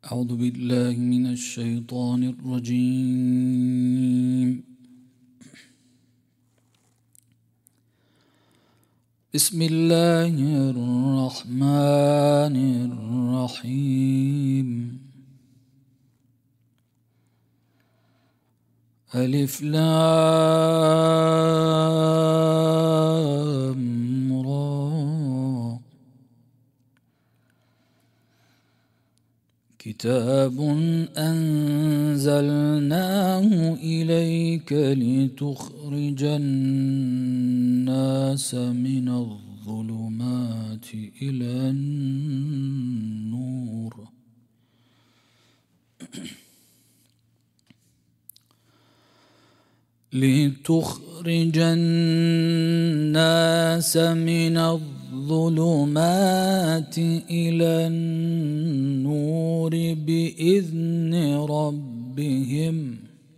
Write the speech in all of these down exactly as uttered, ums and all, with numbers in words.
أعوذ بالله من الشيطان الرجيم. بسم الله الرحمن الرحيم. ألف لام را. كتاب أنزلناه إليك لتخرج الناس من الظلمات إلى النور لتخرج الناس من الظلمات إلى النور بإذن ربهم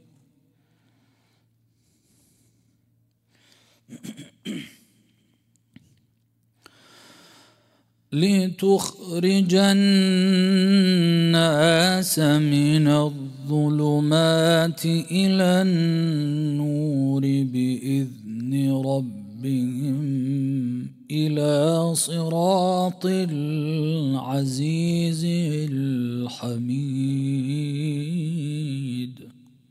لتخرج الناس من الظلمات إلى النور بإذن ربهم إلى صراط العزيز الحميد.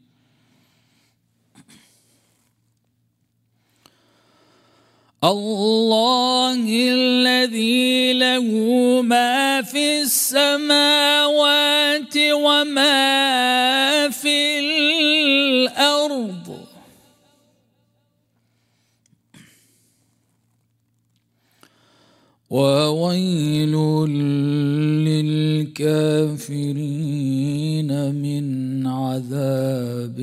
الله الذي له ما في السماوات وما في الأرض وويل للكافرين من عذاب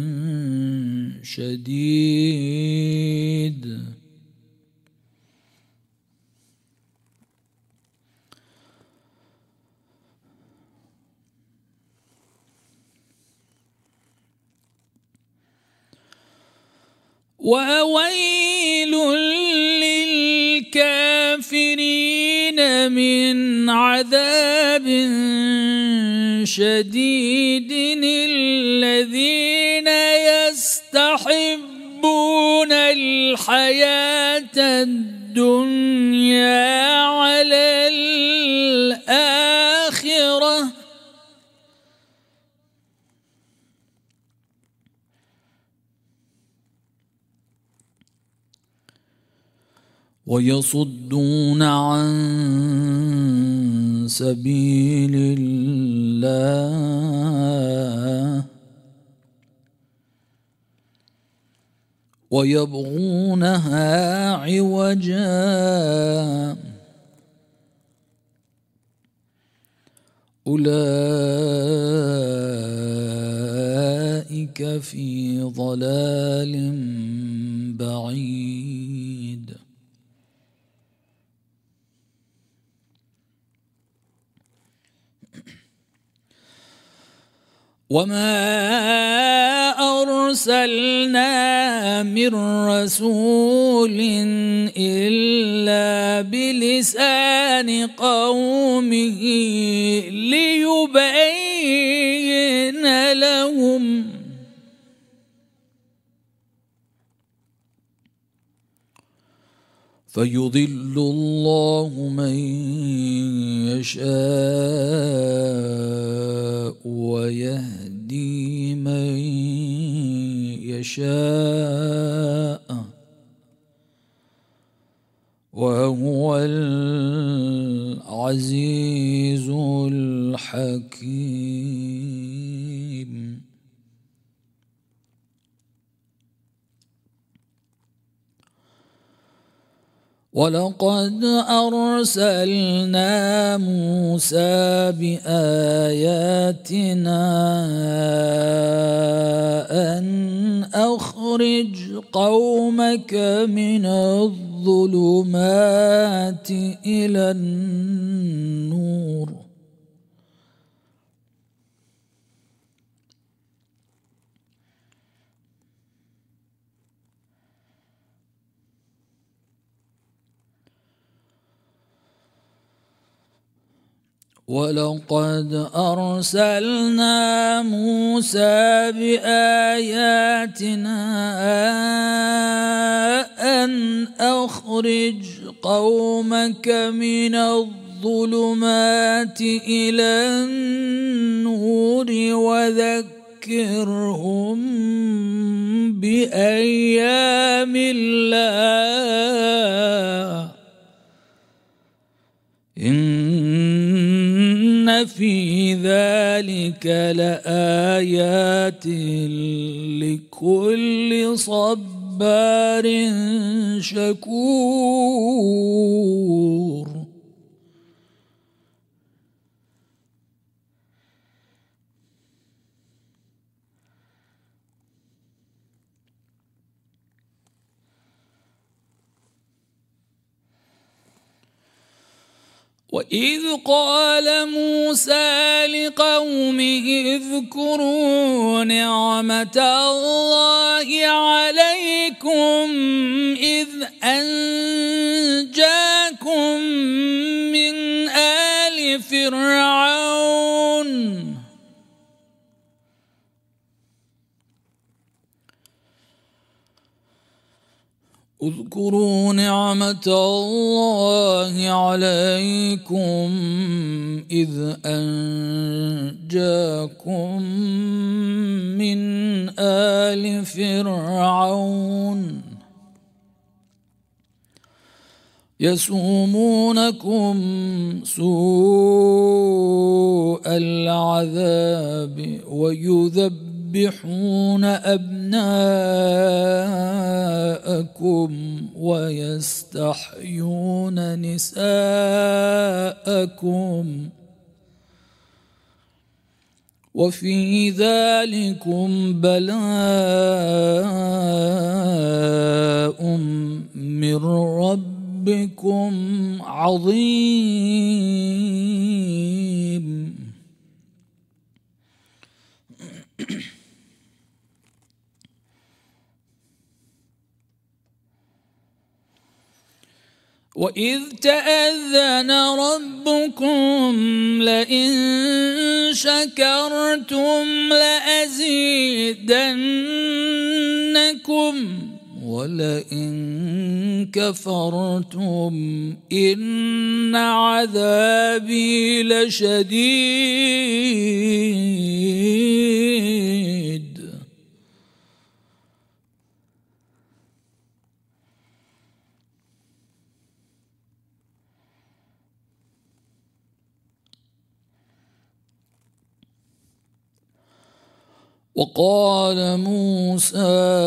شديد. وويل للكافرين من عذاب شديد الذين يستحبون الحياة الدنيا على الآخرة ويصدون عن سبيل الله ويبغونها عوجا أولئك في ضلال بعيد. وما أرسلنا من رسول إلا بلسان قومه ليبين لهم فيضل الله من يشاء ويهدي من يشاء وهو العزيز الحكيم. ولقد أرسلنا موسى بآياتنا أن أخرج قومك من الظلمات إلى النور ولقد أرسلنا موسى بآياتنا أن أخرج قومك من الظلمات إلى النور وذكرهم بأيام الله إن في ذلك لآيات لكل صبار شكور. وإذ قال موسى لقومه اذكروا نعمة الله عليكم إذ أنجاكم من آل فرعون اذكروا نعمة الله عليكم إذ أنجاكم من آل فرعون يسومونكم سوء العذاب ويذبحون أبناءكم ويستحيون نساءكم وفي ذلكم بلاء من ربكم عظيم. وإذ تأذن ربكم لئن شكرتم لأزيدنكم ولئن كفرتم إن عذابي لشديد. وقال موسى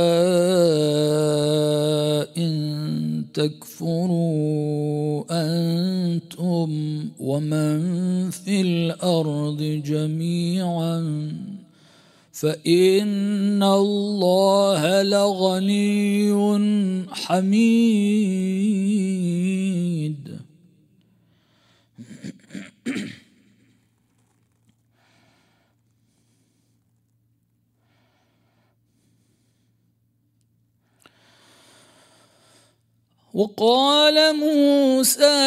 إن تكفروا أنتم ومن في الأرض جميعا فإن الله لغني حميد. وقال موسى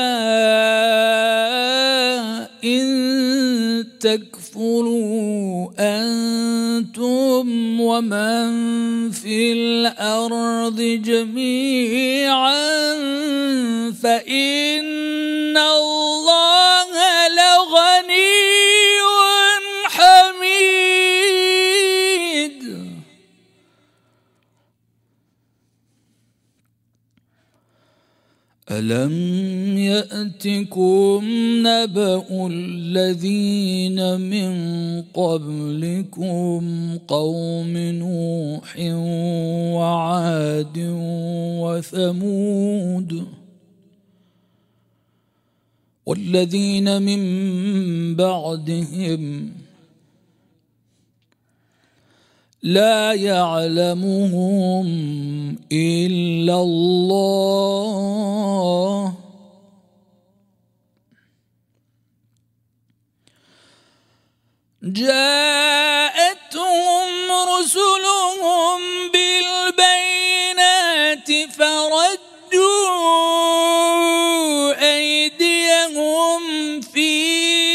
إن تكفروا أنتم ومن في الأرض جميعا فإن الله لغني حميد. ألم يأتكم نبأ الذين من قبلكم قوم نوح وعاد وثمود والذين من بعدهم لا يعلمهم إلا الله جاءتهم رسلهم بالبينات فردوا أيديهم في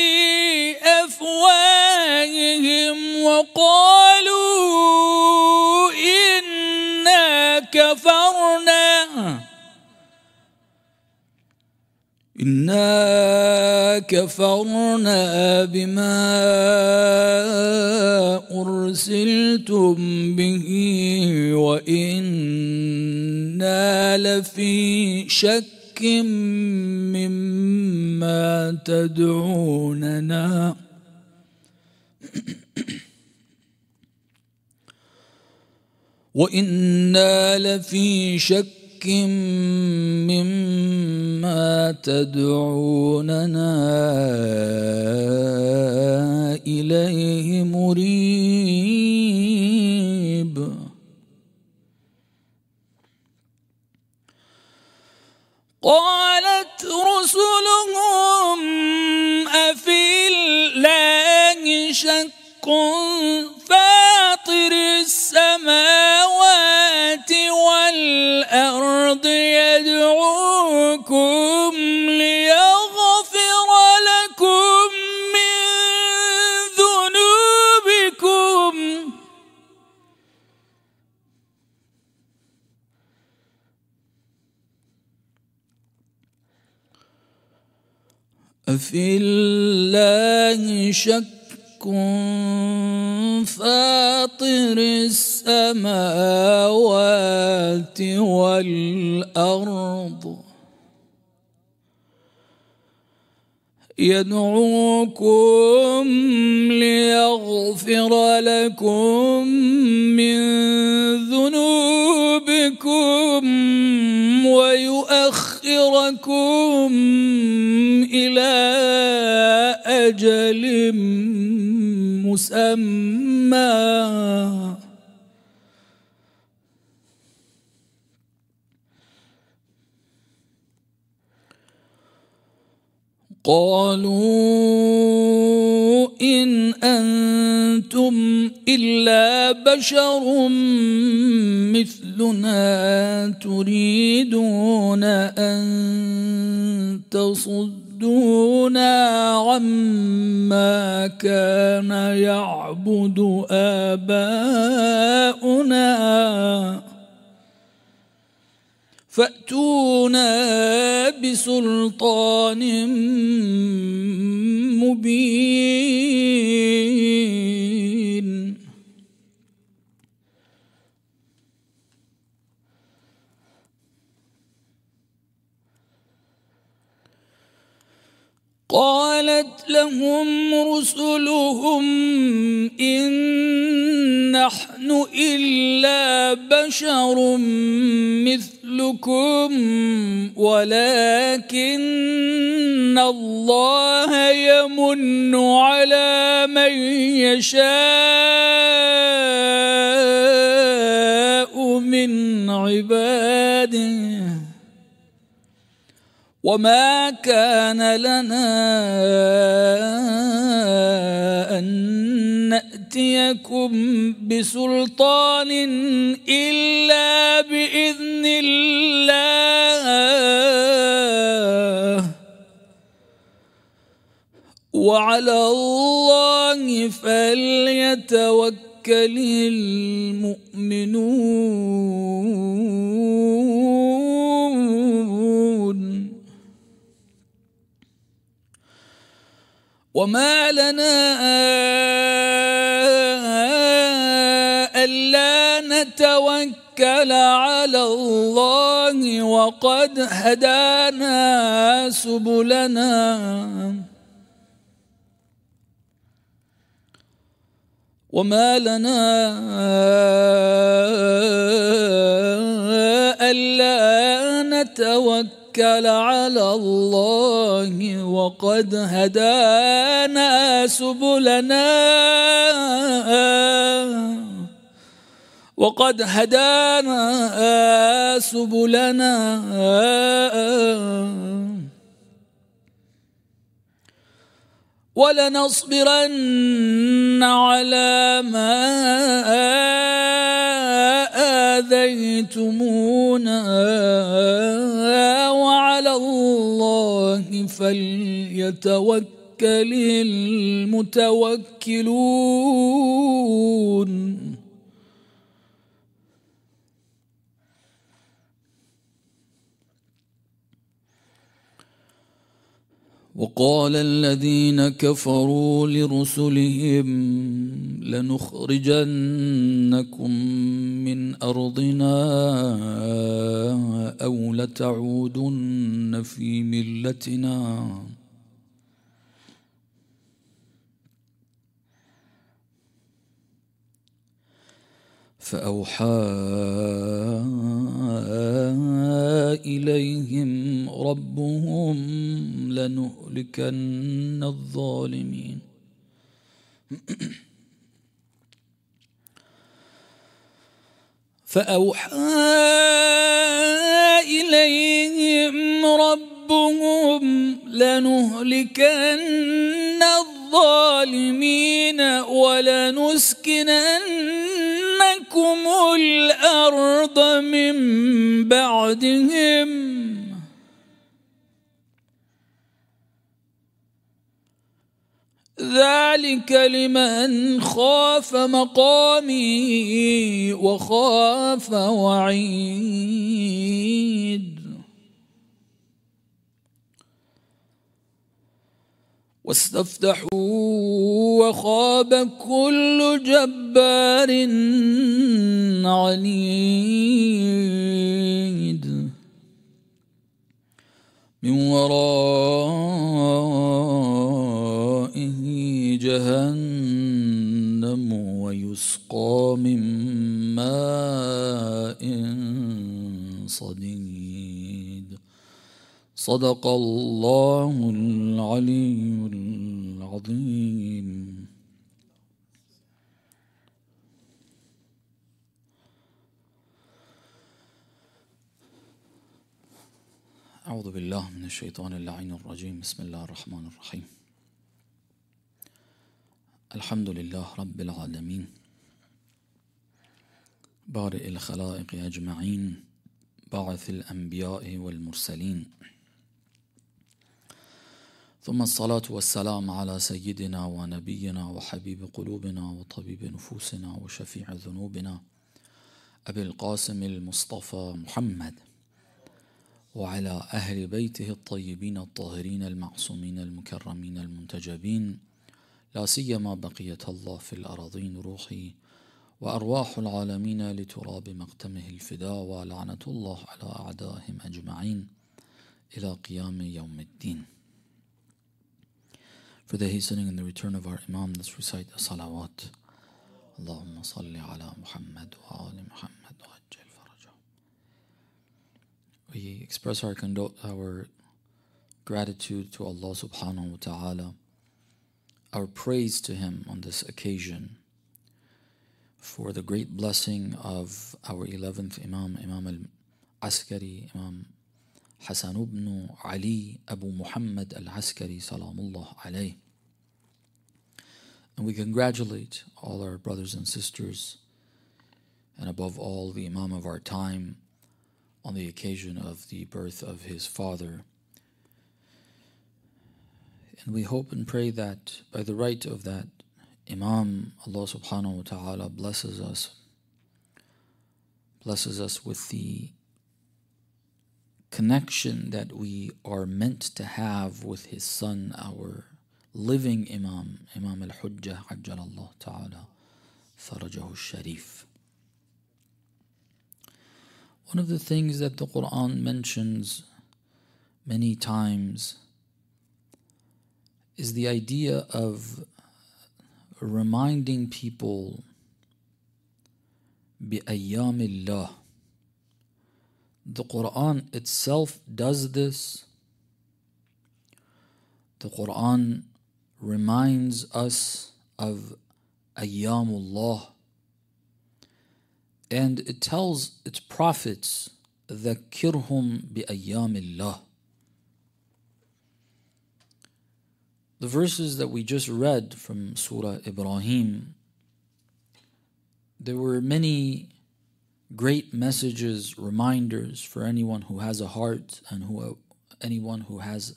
إنا كفرنا بما أرسلتم به وإنا لفي شك مما تدعوننا وإنا لفي شك مما تدعوننا إليه مريب. قالت رسلهم أفي الله شك فاطر السماوات والأرض يدعوكم ليغفر لكم من ذنوبكم أفي الله شك فاطر السماوات والأرض يدعوكم ليغفر لكم من ذنوبكم ويؤخركم إلى أجل مسمى قالوا إن أنتم إلا بشر مثلنا تريدون أن تصدونا عما كان يعبد آباؤنا فأتونا بسلطان مبين. قالت لهم رسلهم إن نحن إلا بشر مثلكم ولكن الله يمن على من يشاء من عباده وما كان لنا أن نأتيكم بسلطان إلا بإذن الله وعلى الله فليتوكل المؤمنون. وما لنا ألا نتوكل على الله وقد هدانا سبلنا وما لنا ألا نتوكل على الله وقد هدانا سبلنا وقد هدانا سبلنا ولنصبرن على ما آذيتمونا وعلى الله فليتوكل المتوكلون. وقال الذين كفروا لرسلهم لنخرجنكم من أرضنا أو لتعودن في ملتنا فأوحى إليهم ربهم لنهلكن الظالمين فأوحى إليهم ربهم لنهلكن الظالمين ولنسكننكم الأرض من بعدهم ذلك لمن خاف مقامي وخاف وعيد واستفتحوا وخاب كل جبار عنيد من ورائه جهنم ويسقى من ماء صديد صدق الله العلي العظيم. أعوذ بالله من الشيطان اللعين الرجيم. بسم الله الرحمن الرحيم. الحمد لله رب العالمين بارئ الخلائق أجمعين باعث الأنبياء والمرسلين، ثم الصلاة والسلام على سيدنا ونبينا وحبيب قلوبنا وطبيب نفوسنا وشفيع ذنوبنا أبي القاسم المصطفى محمد وعلى أهل بيته الطيبين الطاهرين المعصومين المكرمين المنتجبين، لا سيما بقية الله في الأراضين روحي وأرواح العالمين لتراب مقتمه الفداء، ولعنة الله على أعدائهم أجمعين إلى قيام يوم الدين. For the hastening and the return of our Imam, let's recite the salawat. Allahumma salli ala Muhammad wa ali Muhammad wa ajjal farajah. We express our, condo- our gratitude to Allah subhanahu wa ta'ala, our praise to Him on this occasion for the great blessing of our eleventh Imam, Imam al-Askari, Imam Hassan ibn Ali Abu Muhammad al-Askari Salamullah alayh. And we congratulate all our brothers and sisters, and above all the Imam of our time, on the occasion of the birth of his father. And we hope and pray that by the right of that Imam, Allah subhanahu wa ta'ala blesses us, blesses us with the connection that we are meant to have with his son, our living Imam, Imam al-Hujjah, Ajjalallah ta'ala, Farajahu Sharif. One of the things that the Quran mentions many times is the idea of reminding people bi-ayyamillah. The Quran itself does this. The Quran reminds us of ayyamullah, and it tells its prophets, ذَكِّرْهُمْ بِأَيَّامِ. The verses that we just read from Surah Ibrahim, there were many great messages, reminders for anyone who has a heart and who anyone who has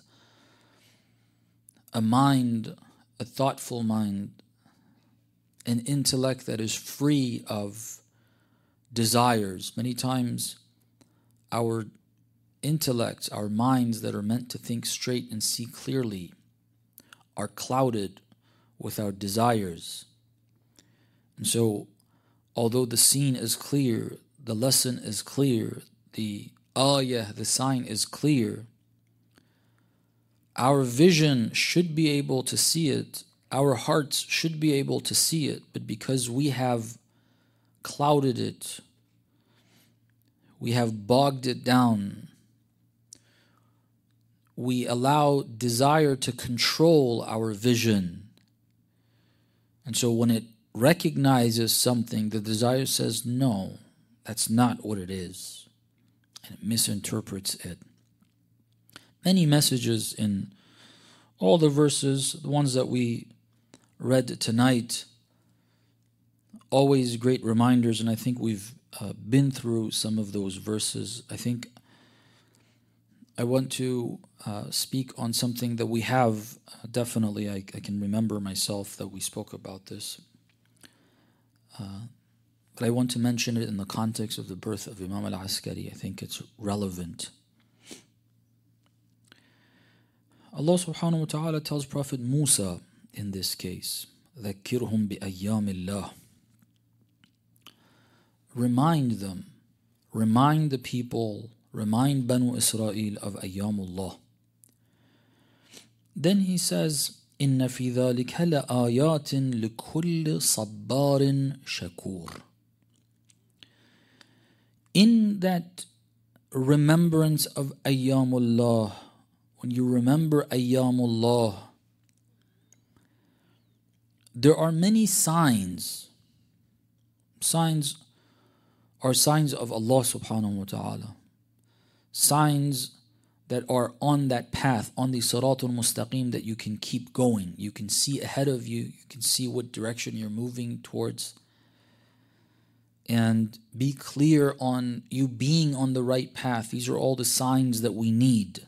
a mind, a thoughtful mind, an intellect that is free of desires. Many times our intellects, our minds that are meant to think straight and see clearly, are clouded with our desires. And so, although the scene is clear, the lesson is clear, the ayah, the sign is clear, our vision should be able to see it, our hearts should be able to see it, but because we have clouded it, we have bogged it down, we allow desire to control our vision. And so when it recognizes something, the desire says, no, that's not what it is. And it misinterprets it. Many messages in all the verses, the ones that we read tonight, always great reminders, and I think we've uh, been through some of those verses. I think I want to uh, speak on something that we have, uh, definitely, I, I can remember myself that we spoke about this. Uh, but I want to mention it in the context of the birth of Imam al-Askari. I think it's relevant. Allah subhanahu wa ta'ala tells Prophet Musa in this case, ذَكِّرْهُمْ بِأَيَّامِ اللَّهِ, remind them, remind the people, remind Banu Israel of Ayyamullah. Then he says, إِنَّ فِي ذَلِكَ لَآيَاتٍ لِكُلِّ صَبَّارٍ شَكُورٍ. In that remembrance of Ayyamullah, when you remember Ayyamullah, there are many signs. Signs are signs of Allah subhanahu wa ta'ala. Signs that are on that path, on the Siratul Mustaqim, that you can keep going. You can see ahead of you. You can see what direction you're moving towards. And be clear on you being on the right path. These are all the signs that we need.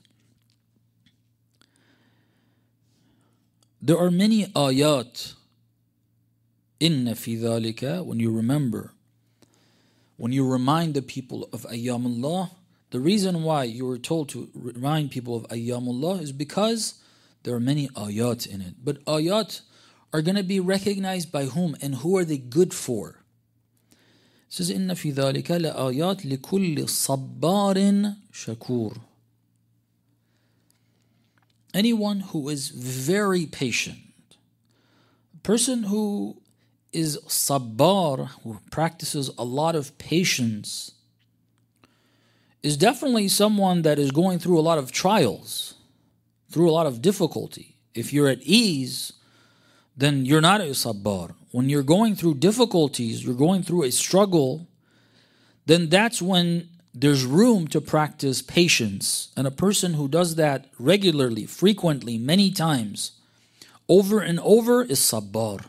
There are many ayat. Inna fi dhalika, when you remember, when you remind the people of Ayyamullah, the reason why you were told to remind people of Ayyamullah is because there are many ayat in it. But ayat are going to be recognized by whom and who are they good for? It says, Inna fi dhalika la ayat li kulli sabbarin shakur. Anyone who is very patient, a person who is sabbar, who practices a lot of patience, is definitely someone that is going through a lot of trials, through a lot of difficulty. If you're at ease, then you're not a sabbar. When you're going through difficulties, you're going through a struggle, then that's when there's room to practice patience. And a person who does that regularly, frequently, many times, over and over, is sabbar.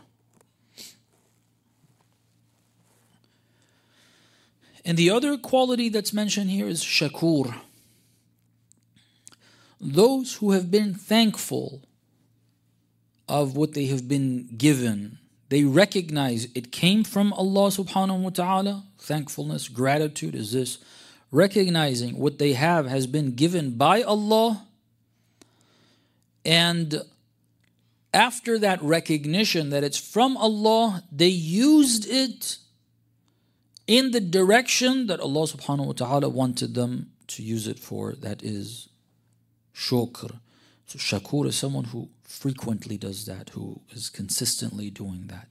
And the other quality that's mentioned here is shakur. Those who have been thankful of what they have been given, they recognize it came from Allah subhanahu wa ta'ala. Thankfulness, gratitude is this. Recognizing what they have has been given by Allah. And after that recognition that it's from Allah, they used it in the direction that Allah subhanahu wa ta'ala wanted them to use it for. That is shukr. So shakur is someone who frequently does that, who is consistently doing that.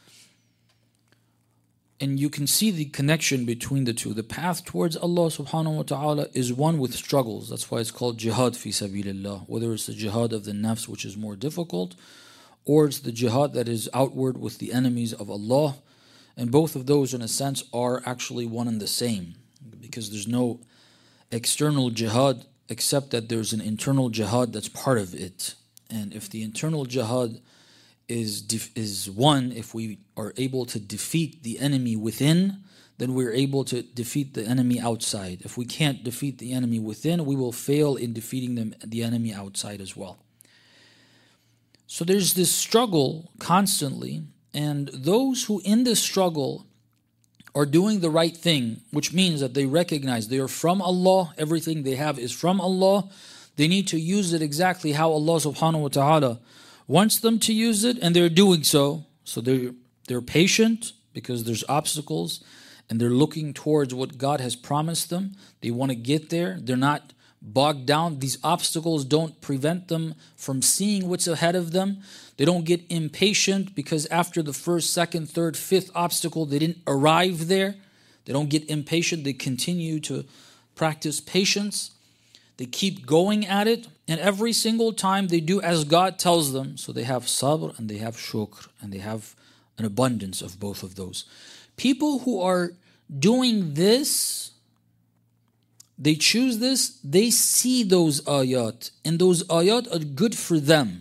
And you can see the connection between the two. The path towards Allah subhanahu wa ta'ala is one with struggles. That's why it's called jihad fi sabilillah. Whether it's the jihad of the nafs, which is more difficult, or it's the jihad that is outward with the enemies of Allah. And both of those, in a sense, are actually one and the same. Because there's no external jihad except that there's an internal jihad that's part of it. And if the internal jihad is def- is one, if we are able to defeat the enemy within, then we're able to defeat the enemy outside. If we can't defeat the enemy within, we will fail in defeating them, the enemy outside as well. So there's this struggle constantly, and those who in this struggle are doing the right thing, which means that they recognize they are from Allah, everything they have is from Allah, they need to use it exactly how Allah subhanahu wa ta'ala wants them to use it, and they're doing so. So they're, they're patient because there's obstacles, and they're looking towards what God has promised them. They want to get there. They're not bogged down. These obstacles don't prevent them from seeing what's ahead of them. They don't get impatient because after the first, second, third, fifth obstacle, they didn't arrive there. They don't get impatient. They continue to practice patience. They keep going at it. And every single time they do as God tells them. So they have sabr and they have shukr. And they have an abundance of both of those. People who are doing this, they choose this, they see those ayat. And those ayat are good for them.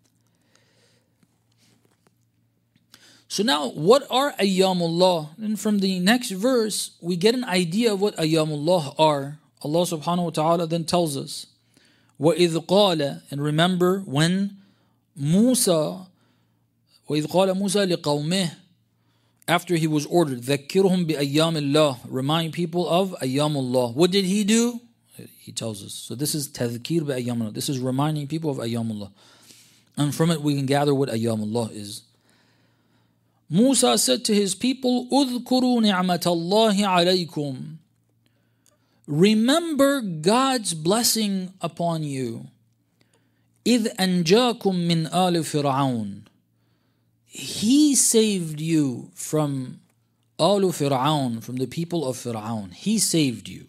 So now, what are ayyamullah? And from the next verse, we get an idea of what ayyamullah are. Allah subhanahu wa ta'ala then tells us, وَإِذْ قَالَ, and remember when Musa, وَإِذْ قَالَ مُوسَى لِقَوْمِهِ, after he was ordered, ذَكِّرْهُمْ بِأَيَّامِ اللَّهِ, remind people of ayyamullah. What did he do? He tells us. So this is tadhkir bi'ayyamullah. This is reminding people of ayyamullah. And from it we can gather what ayyamullah is. Musa said to his people, اذكروا نعمة الله عليكم. Remember God's blessing upon you. إذ أنجاكم من آل فرعون. He saved you from آل فرعون, from the people of Fir'aun. He saved you.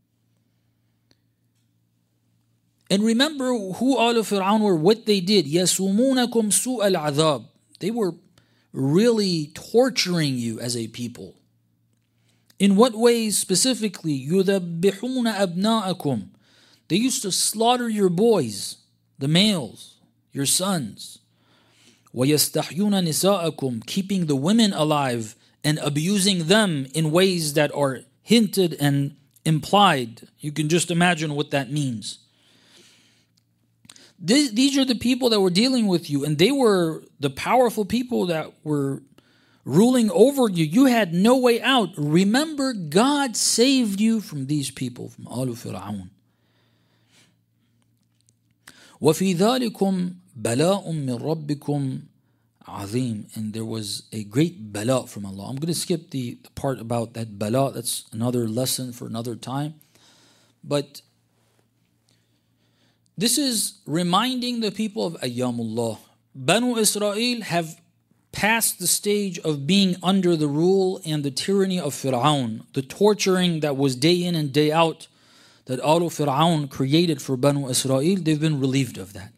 And remember who آل فرعون were, what they did. يسومونكم سوء العذاب. They were really torturing you as a people. In what ways specifically? يُذَبِّحُونَ أَبْنَاءَكُمْ. They used to slaughter your boys, the males, your sons. وَيَسْتَحْيُونَ نِسَاءَكُمْ. Keeping the women alive and abusing them in ways that are hinted and implied. You can just imagine what that means. These are the people that were dealing with you, and they were the powerful people that were ruling over you. You had no way out. Remember, God saved you from these people, from Alu Fir'aun. وَفِي ذَلِكُمْ بَلَاءٌ مِّن رَبِّكُمْ عَظِيمٌ. And there was a great bala from Allah. I'm going to skip the, the part about that bala. That's another lesson for another time. But this is reminding the people of ayyamullah. Banu Israel have passed the stage of being under the rule and the tyranny of Fir'aun. The torturing that was day in and day out that Alu Fir'aun created for Banu Israel, they've been relieved of that.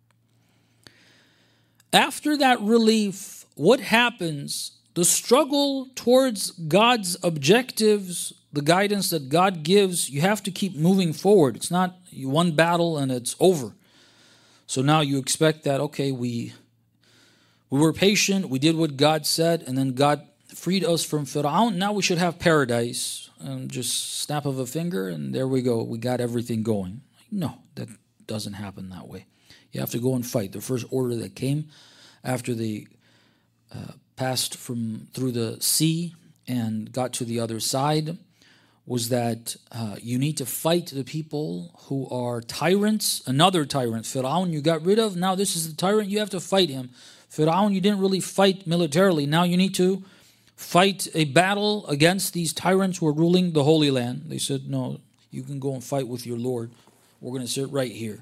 After that relief, what happens? The struggle towards God's objectives, the guidance that God gives, you have to keep moving forward. It's not you won battle and it's over. So now you expect that, okay, we we were patient, we did what God said, and then God freed us from Fir'aun. Now we should have paradise. And just snap of a finger, and there we go. We got everything going. No, that doesn't happen that way. You have to go and fight. The first order that came after they uh, passed from through the sea and got to the other side was that uh, you need to fight the people who are tyrants. Another tyrant, Fir'aun, you got rid of. Now this is the tyrant, you have to fight him. Fir'aun, you didn't really fight militarily. Now you need to fight a battle against these tyrants who are ruling the Holy Land. They said, no, you can go and fight with your Lord. We're going to sit right here.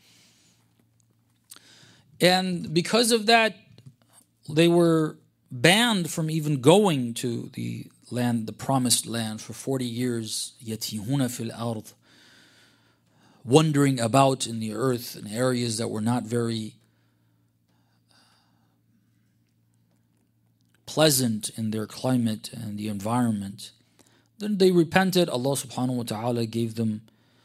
And because of that, they were banned from even going to the land, the promised land, for forty years. يَتِيهُونَ فِي الْأَرْضِ, wandering about in the earth in areas that were not very pleasant in their climate and the environment. Then they repented. Allah subhanahu wa ta'ala gave them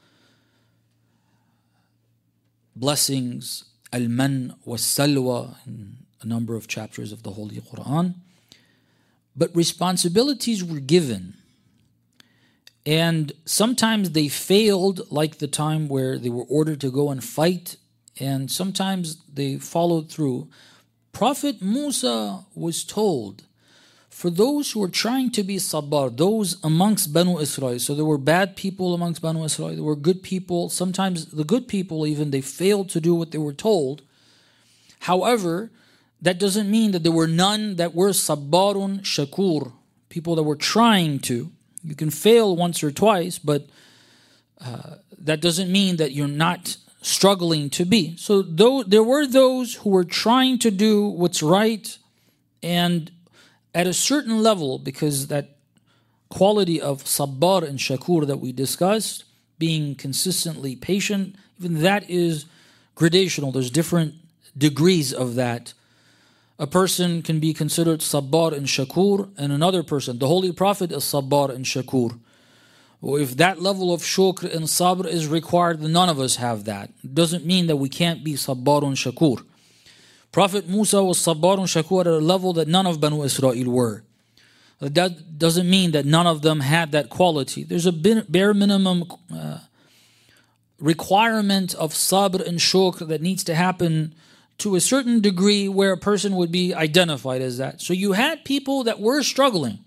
blessings, al-man was-salwa, in a number of chapters of the Holy Quran. But responsibilities were given. And sometimes they failed, like the time where they were ordered to go and fight, and sometimes they followed through. Prophet Musa was told, for those who were trying to be sabbar, those amongst Banu Israel, so there were bad people amongst Banu Israel, there were good people, sometimes the good people even, they failed to do what they were told. However, that doesn't mean that there were none that were sabbarun shakur, people that were trying to. You can fail once or twice, but uh, that doesn't mean that you're not struggling to be. So though there were those who were trying to do what's right, and at a certain level, because that quality of sabbar and shakur that we discussed, being consistently patient, even that is gradational. There's different degrees of that. A person can be considered sabbar and shakur, and another person, the Holy Prophet, is sabbar and shakur. Well, if that level of shukr and sabr is required, then none of us have that. It doesn't mean that we can't be sabbar and shakur. Prophet Musa was sabbar and shakur at a level that none of Banu Israel were. That doesn't mean that none of them had that quality. There's a bare minimum uh, requirement of sabr and shukr that needs to happen to a certain degree where a person would be identified as that. So you had people that were struggling.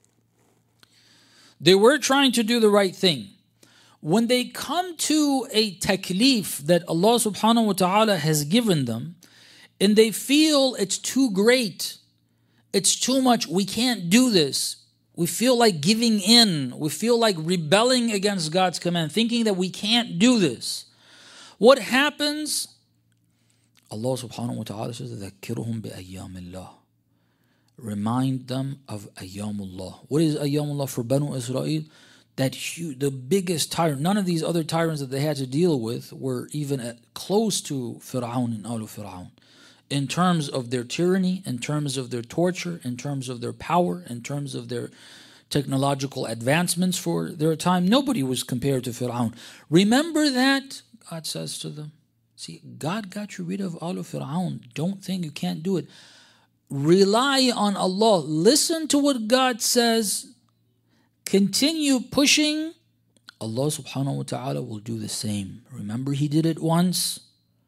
They were trying to do the right thing. When they come to a taklif that Allah subhanahu wa ta'ala has given them, and they feel it's too great, it's too much, we can't do this, we feel like giving in, we feel like rebelling against God's command, thinking that we can't do this. What happens? Allah subhanahu wa ta'ala says, ذَكِّرْهُمْ بِأَيَّامِ اللَّهِ. Remind them of Ayyamullah. What is Ayyamullah for Banu Israel? That huge, the biggest tyrant. None of these other tyrants that they had to deal with were even at, close to Fir'aun and Al Fir'aun. In terms of their tyranny, in terms of their torture, in terms of their power, in terms of their technological advancements for their time, nobody was compared to Fir'aun. Remember that, God says to them. See, God got you rid of Al Fir'aun. Don't think you can't do it. Rely on Allah. Listen to what God says. Continue pushing. Allah subhanahu wa ta'ala will do the same. Remember, He did it once.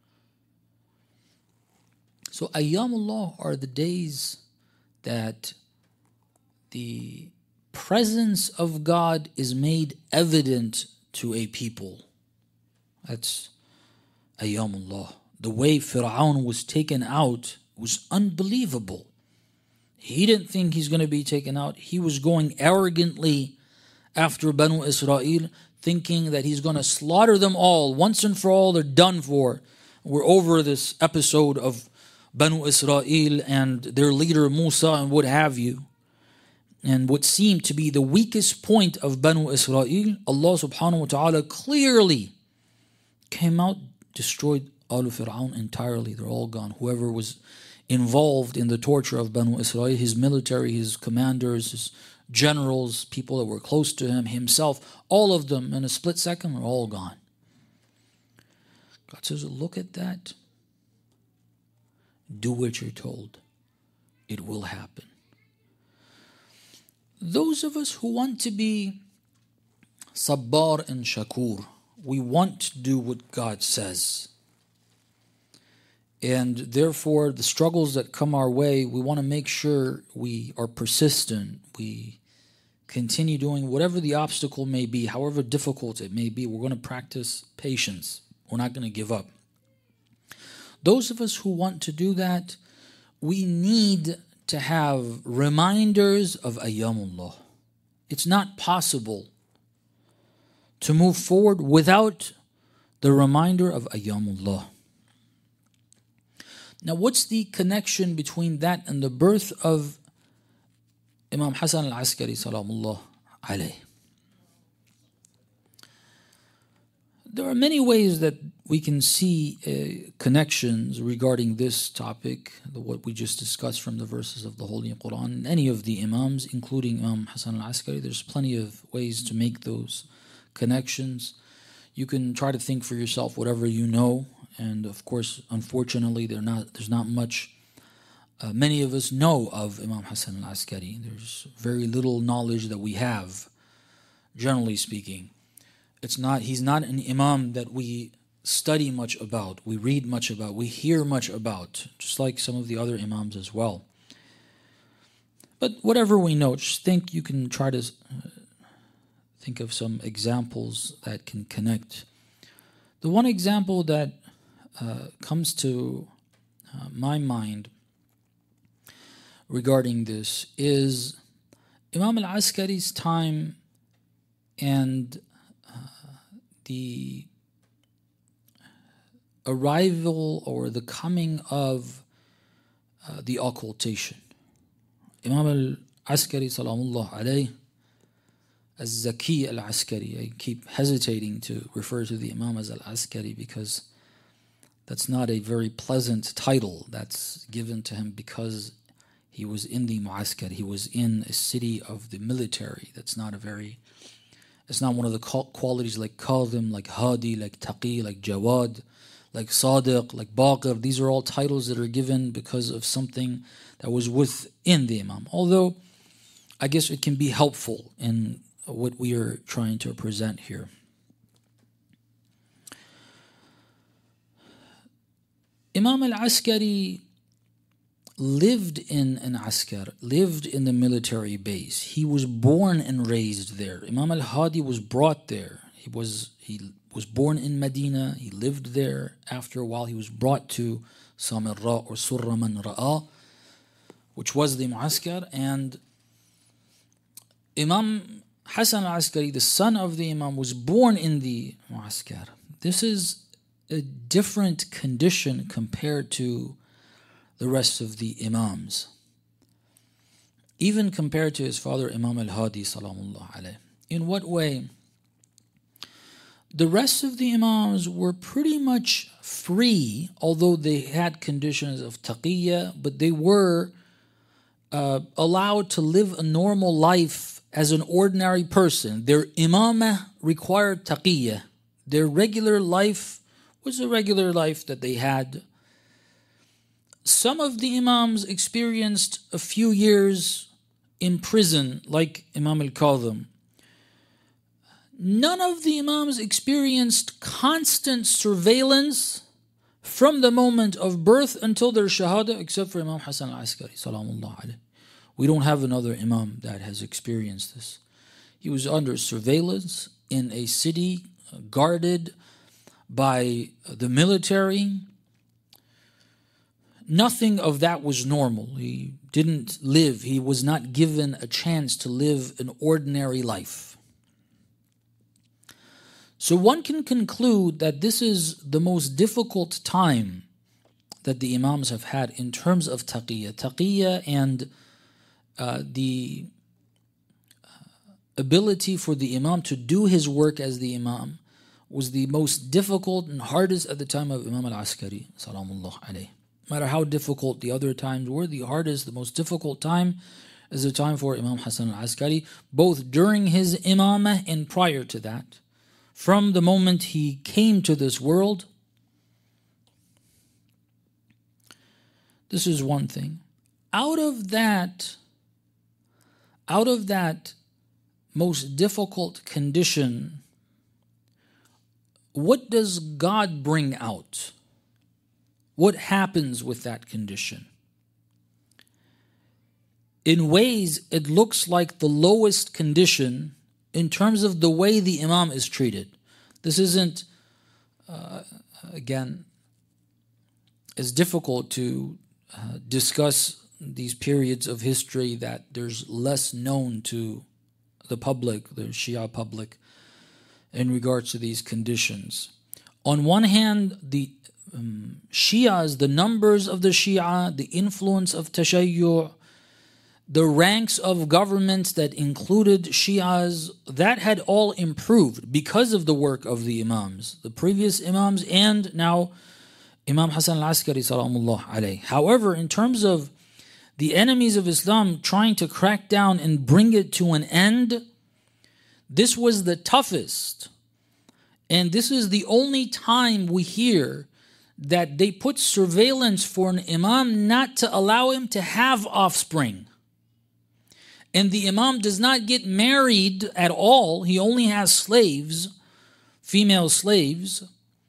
So Ayyamullah are the days that the presence of God is made evident to a people. That's Ayyamullah. The way Fir'aun was taken out was unbelievable. He didn't think he's going to be taken out. He was going arrogantly after Banu Israel, thinking that he's going to slaughter them all. Once and for all, they're done for. We're over this episode of Banu Israel and their leader Musa and what have you. And what seemed to be the weakest point of Banu Israel, Allah subhanahu wa ta'ala clearly came out, destroyed Al Fir'aun entirely. They're all gone. Whoever was involved in the torture of Banu Israel, his military, his commanders, his generals, people that were close to him, himself, all of them in a split second are all gone. God says, look at that. Do what you're told. It will happen. Those of us who want to be sabbar and shakur, we want to do what God says. And therefore, the struggles that come our way, we want to make sure we are persistent. We continue doing whatever the obstacle may be, however difficult it may be. We're going to practice patience. We're not going to give up. Those of us who want to do that, we need to have reminders of Ayyamullah. It's not possible to move forward without the reminder of Ayyamullah. Now, what's the connection between that and the birth of Imam Hassan al-Askari salamullah alayh? There are many ways that we can see uh, connections regarding this topic, what we just discussed from the verses of the Holy Quran. Any of the Imams, including Imam Hassan al-Askari, there's plenty of ways to make those connections. You can try to think for yourself whatever you know. And of course, unfortunately, they're not, there's not much uh, many of us know of Imam Hassan al-Askari. There's very little knowledge that we have, generally speaking. It's not, he's not an imam that we study much about, we read much about, we hear much about, just like some of the other imams as well. But whatever we know, just think you can try to uh, think of some examples that can connect. The one example that uh, comes to uh, my mind regarding this is Imam al-Askari's time and uh, the arrival or the coming of uh, the occultation. Imam al-Askari salamullah alayh, Al-Zaki al-Askari, I keep hesitating to refer to the Imam as al-Askari because that's not a very pleasant title that's given to him because he was in the Mu'askar, he was in a city of the military. That's not a very, it's not one of the qualities like Kadhim, like Hadi, like Taqi, like Jawad, like Sadiq, like Baqir. These are all titles that are given because of something that was within the Imam. Although, I guess it can be helpful in what we are trying to present here. Imam al-Askari lived in an askar, lived in the military base. He was born and raised there. Imam al-Hadi was brought there. He was he was born in Medina. He lived there. After a while, he was brought to Samirra or Surra man Ra'a, which was the Mu'askar. And Imam Hasan al-Askari, the son of the Imam, was born in the Mu'askar. This is a different condition compared to the rest of the Imams. Even compared to his father, Imam al-Hadi salamullah alayh. In what way? The rest of the Imams were pretty much free, although they had conditions of taqiyya, but they were uh, allowed to live a normal life as an ordinary person. Their imamah required taqiyya. Their regular life was a regular life that they had. Some of the Imams experienced a few years in prison, like Imam al-Kadhim. None of the Imams experienced constant surveillance from the moment of birth until their shahada, except for Imam Hasan al-Askari, salamullah alayh. We don't have another Imam that has experienced this. He was under surveillance in a city guarded by the military. Nothing of that was normal. He didn't live, he was not given a chance to live an ordinary life. So one can conclude that this is the most difficult time that the Imams have had in terms of taqiyya. Taqiyya and uh, the ability for the Imam to do his work as the Imam was the most difficult and hardest at the time of Imam al-Askari, salamullah alayh. No matter how difficult the other times were, the hardest, the most difficult time is the time for Imam Hasan al-Askari, both during his imamah and prior to that. From the moment he came to this world, this is one thing. Out of that, out of that most difficult condition, what does God bring out? What happens with that condition? In ways, it looks like the lowest condition in terms of the way the Imam is treated. This isn't, uh, again, it's difficult to uh, discuss these periods of history that there's less known to the public, the Shia public, in regards to these conditions. On one hand, the um, Shias, the numbers of the Shia, the influence of Tashayyu', the ranks of governments that included Shias, that had all improved because of the work of the Imams, the previous Imams, and now Imam Hasan al-Askari salamullah alayh. However, in terms of the enemies of Islam trying to crack down and bring it to an end, this was the toughest. And this is the only time we hear that they put surveillance for an Imam not to allow him to have offspring. And the Imam does not get married at all. He only has slaves, female slaves,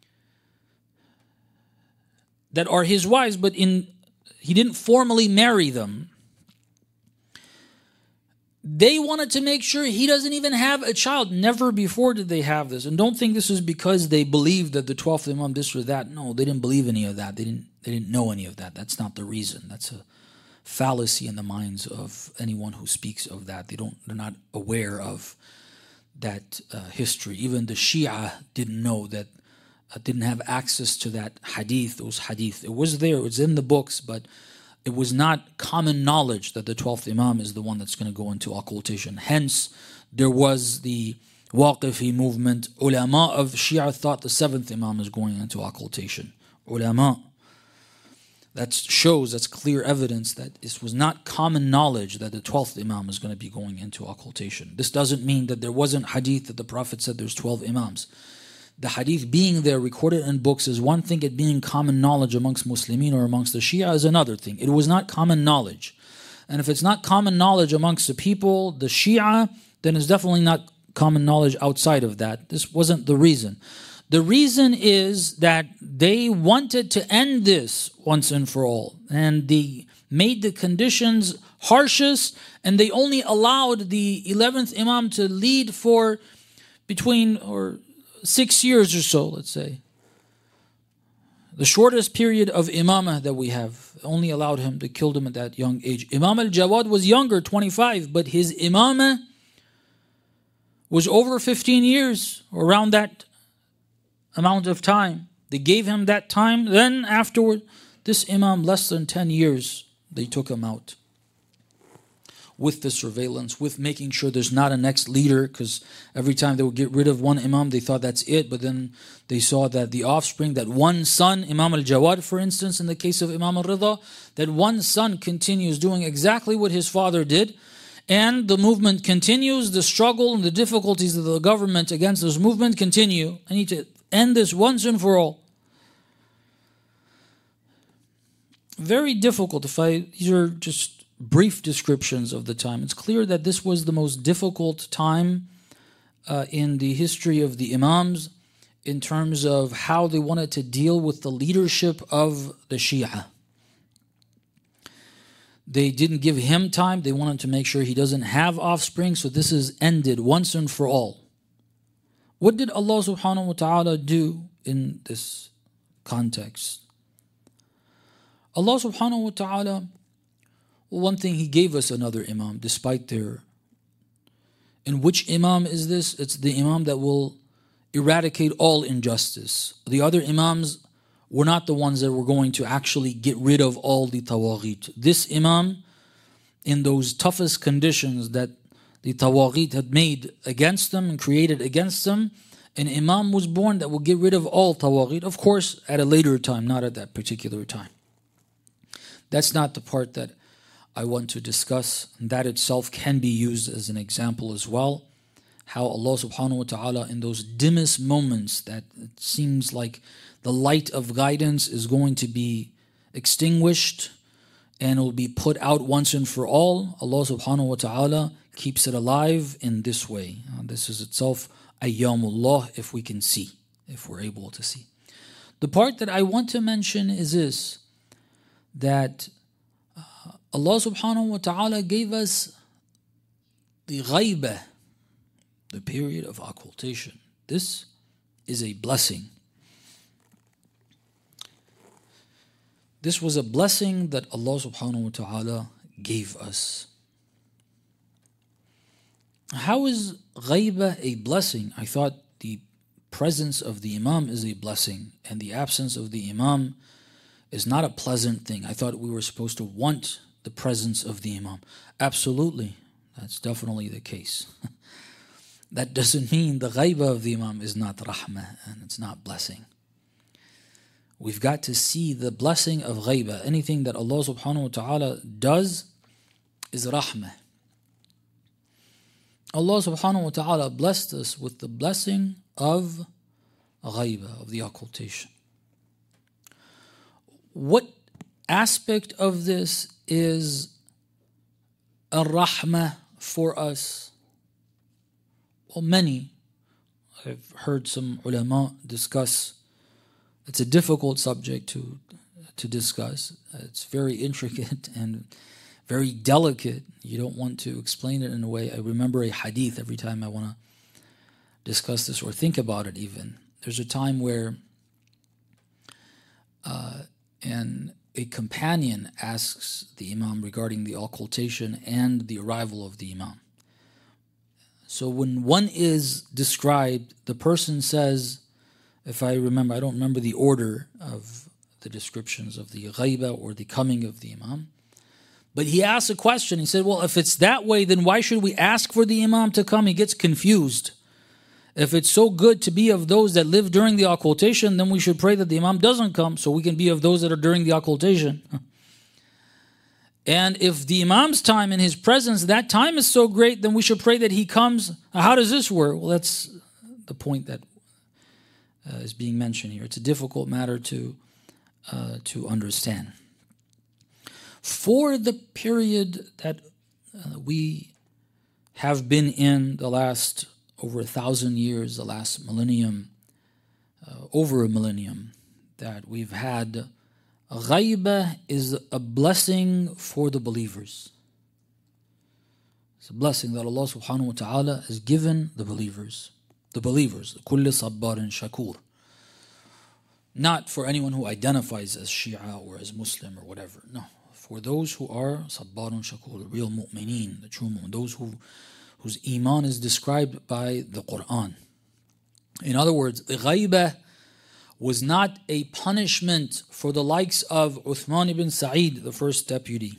that are his wives, but in he didn't formally marry them. they wanted to make sure he doesn't even have a child. Never before did they have this. And don't think this is because they believed that the twelfth Imam this or that. No, they didn't believe any of that. They didn't they didn't know any of that. That's not the reason. That's a fallacy in the minds of anyone who speaks of that. They don't they're not aware of that uh, history. Even the Shia didn't know that, uh, didn't have access to that hadith, those hadith. It was there, it was in the books, but it was not common knowledge that the twelfth Imam is the one that's going to go into occultation. Hence, there was the Waqifi movement. Ulama of Shia thought the seventh Imam is going into occultation. Ulama. That shows, that's clear evidence that this was not common knowledge that the twelfth Imam is going to be going into occultation. This doesn't mean that there wasn't hadith that the Prophet said there's twelve Imams. The hadith being there, recorded in books, is one thing. It being common knowledge amongst Muslimin or amongst the Shia is another thing. It was not common knowledge. And if it's not common knowledge amongst the people, the Shia, then it's definitely not common knowledge outside of that. This wasn't the reason. The reason is that they wanted to end this once and for all. And they made the conditions harshest, and they only allowed the eleventh Imam to lead for between or six years or so, let's say. The shortest period of imamah that we have only allowed him to kill him at that young age. Imam al-Jawad was younger, twenty-five, but his imamah was over fifteen years, or around that amount of time. They gave him that time. Then afterward, this imam, less than ten years, they took him out. With the surveillance, with making sure there's not a next leader, because every time they would get rid of one imam, they thought that's it, but then they saw that the offspring, that one son, Imam al-Jawad, for instance, in the case of Imam al-Rida, that one son continues doing exactly what his father did, and the movement continues, the struggle and the difficulties of the government against this movement continue. I need to end this once and for all. Very difficult. If I, these are just brief descriptions of the time. It's clear that this was the most difficult time uh, in the history of the Imams in terms of how they wanted to deal with the leadership of the Shia. They didn't give him time. They wanted to make sure he doesn't have offspring, so this is ended once and for all. What did Allah subhanahu wa ta'ala do in this context? Allah subhanahu wa ta'ala, one thing, He gave us another Imam despite their... And which Imam is this? It's the Imam that will eradicate all injustice. The other Imams were not the ones that were going to actually get rid of all the tawaghit. This Imam, in those toughest conditions that the tawaghit had made against them and created against them, an Imam was born that will get rid of all tawaghit, of course at a later time, not at that particular time. That's not the part that I want to discuss. That itself can be used as an example as well. How Allah subhanahu wa ta'ala, in those dimmest moments that it seems like the light of guidance is going to be extinguished and will be put out once and for all, Allah subhanahu wa ta'ala keeps it alive in this way. Uh, this is itself ayyamullah, if we can see, if we're able to see. The part that I want to mention is this, that uh, Allah subhanahu wa ta'ala gave us the ghaibah, the period of occultation. This is a blessing. This was a blessing that Allah subhanahu wa ta'ala gave us. How is ghaibah a blessing? I thought the presence of the Imam is a blessing, and the absence of the Imam is not a pleasant thing. I thought we were supposed to want the presence of the Imam. Absolutely, that's definitely the case. That doesn't mean the ghaibah of the Imam is not rahmah and it's not blessing. We've got to see the blessing of ghaibah. Anything that Allah subhanahu wa ta'ala does is rahmah. Allah subhanahu wa ta'ala blessed us with the blessing of ghaibah, of the occultation. What aspect of this is a rahmah for us? Well, many. I've heard some ulama discuss. It's a difficult subject to to discuss. It's very intricate and very delicate. You don't want to explain it in a way. I remember a hadith every time I want to discuss this or think about it even. There's a time where uh, and a companion asks the Imam regarding the occultation and the arrival of the Imam. So when one is described, the person says, if I remember, I don't remember the order of the descriptions of the ghaiba or the coming of the Imam, but he asks a question. He said, well, if it's that way, then why should we ask for the Imam to come? He gets confused. If it's so good to be of those that live during the occultation, then we should pray that the Imam doesn't come so we can be of those that are during the occultation. And if the Imam's time in his presence, that time is so great, then we should pray that he comes. How does this work? Well, that's the point that uh, is being mentioned here. It's a difficult matter to, uh, to understand. For the period that uh, we have been in the last over a thousand years, the last millennium, uh, over a millennium, that we've had, ghaibah is a blessing for the believers. It's a blessing that Allah subhanahu wa ta'ala has given the believers. The believers, kulli sabbarin shakur. Not for anyone who identifies as Shia or as Muslim or whatever. No, for those who are sabbarun shakur, the real mu'mineen, the true mu'min, those who whose iman is described by the Quran. In other words, the ghaibah was not a punishment for the likes of Uthman ibn Sa'id, the first deputy.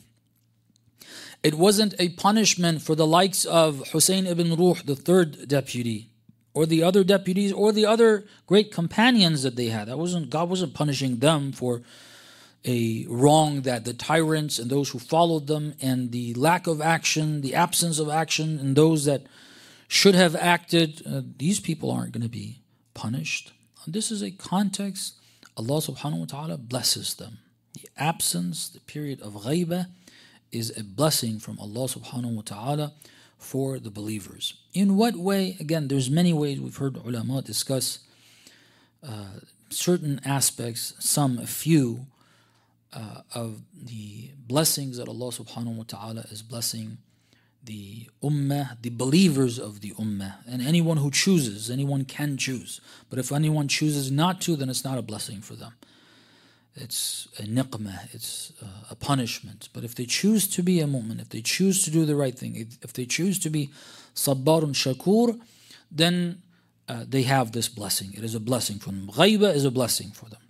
It wasn't a punishment for the likes of Hussein ibn Ruh, the third deputy, or the other deputies, or the other great companions that they had. That wasn't God wasn't punishing them for a wrong that the tyrants and those who followed them and the lack of action, the absence of action, and those that should have acted, uh, these people aren't going to be punished. And this is a context. Allah subhanahu wa ta'ala blesses them. The absence, the period of ghaibah is a blessing from Allah subhanahu wa ta'ala for the believers. In what way? Again, there's many ways. We've heard ulama discuss uh, certain aspects, some, a few, Uh, of the blessings that Allah subhanahu wa ta'ala is blessing the ummah, the believers of the ummah, and anyone who chooses, anyone can choose. But if anyone chooses not to, then it's not a blessing for them. It's a niqmah, it's uh, a punishment. But if they choose to be a mu'min, if they choose to do the right thing, if, if they choose to be sabbarun shakur, then uh, they have this blessing. It is a blessing for them. Ghaibah is a blessing for them.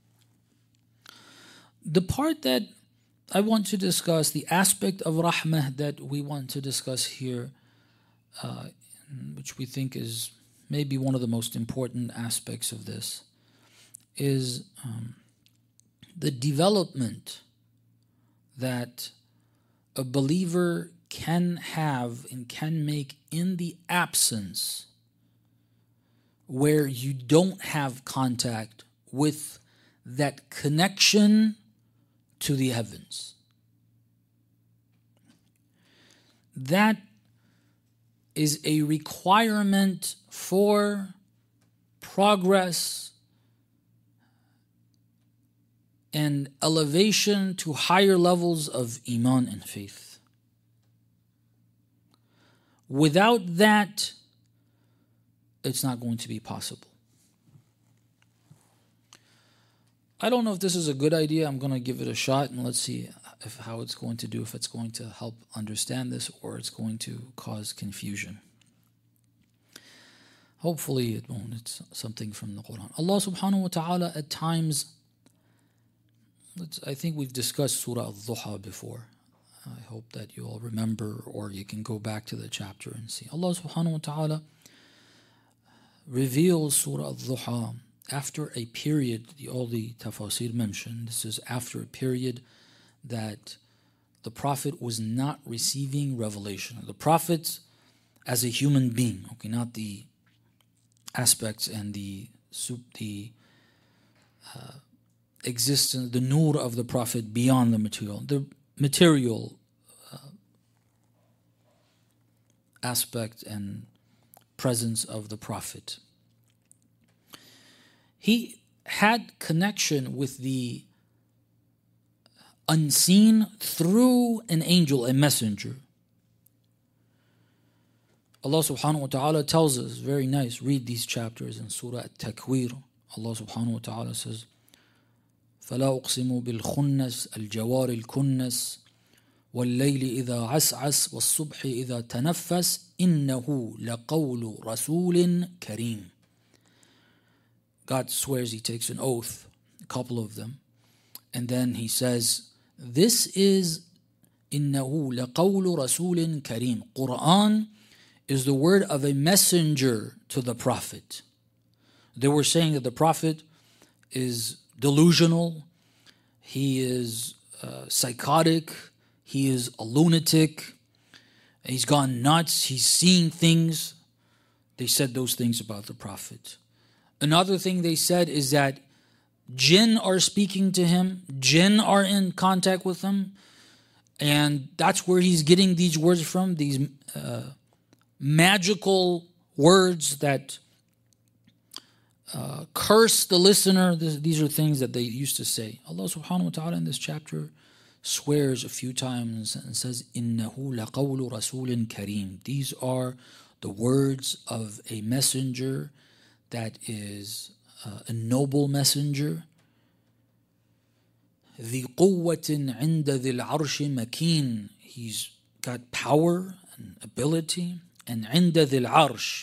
The part that I want to discuss, the aspect of rahmah that we want to discuss here, uh, which we think is maybe one of the most important aspects of this, is um, the development that a believer can have and can make in the absence where you don't have contact with that connection to the heavens. That is a requirement for progress and elevation to higher levels of iman and faith. Without that, it's not going to be possible. I don't know if this is a good idea. I'm going to give it a shot and let's see if how it's going to do, if it's going to help understand this or it's going to cause confusion. Hopefully it won't. It's something from the Quran. Allah subhanahu wa ta'ala at times, let's, I think we've discussed Surah Al-Duha before. I hope that you all remember or you can go back to the chapter and see. Allah subhanahu wa ta'ala reveals Surah Al-Duha after a period, the, all the tafasir mentioned, this is after a period that the Prophet was not receiving revelation. The Prophet as a human being, okay, not the aspects and the the uh, existence, the nur of the Prophet beyond the material, the material uh, aspect and presence of the Prophet. He had connection with the unseen through an angel, a messenger. Allah subhanahu wa ta'ala tells us, very nice, read these chapters in Surah At-Takwir. Allah subhanahu wa ta'ala says, فَلَا أُقْسِمُ بِالْخُنَّسِ الْجَوَارِ الْكُنَّسِ وَاللَّيْلِ إِذَا عَسْعَسْ وَالصُّبْحِ إِذَا تَنَفَّسْ إِنَّهُ لَقَوْلُ رَسُولٍ كَرِيمٍ. God swears, He takes an oath, a couple of them, and then He says, this is إِنَّهُ لَقَوْلُ رَسُولٍ كَرِيمٍ. Quran is the word of a messenger to the Prophet. They were saying that the Prophet is delusional, he is uh, psychotic, he is a lunatic, he's gone nuts, he's seeing things. They said those things about the Prophet. Another thing they said is that jinn are speaking to him, jinn are in contact with him, and that's where he's getting these words from, these uh, magical words that uh, curse the listener. This, these are things that they used to say. Allah subhanahu wa ta'ala in this chapter swears a few times and says, إِنَّهُ لَقَوْلُ رَسُولٍ كَرِيمٍ. These are the words of a messenger that is uh, a noble messenger. ذِي قُوَّةٍ عِنْدَ ذِي الْعَرْشِ مَكِينٍ. He's got power and ability. And عِنْدَ ذِي الْعَرْشِ,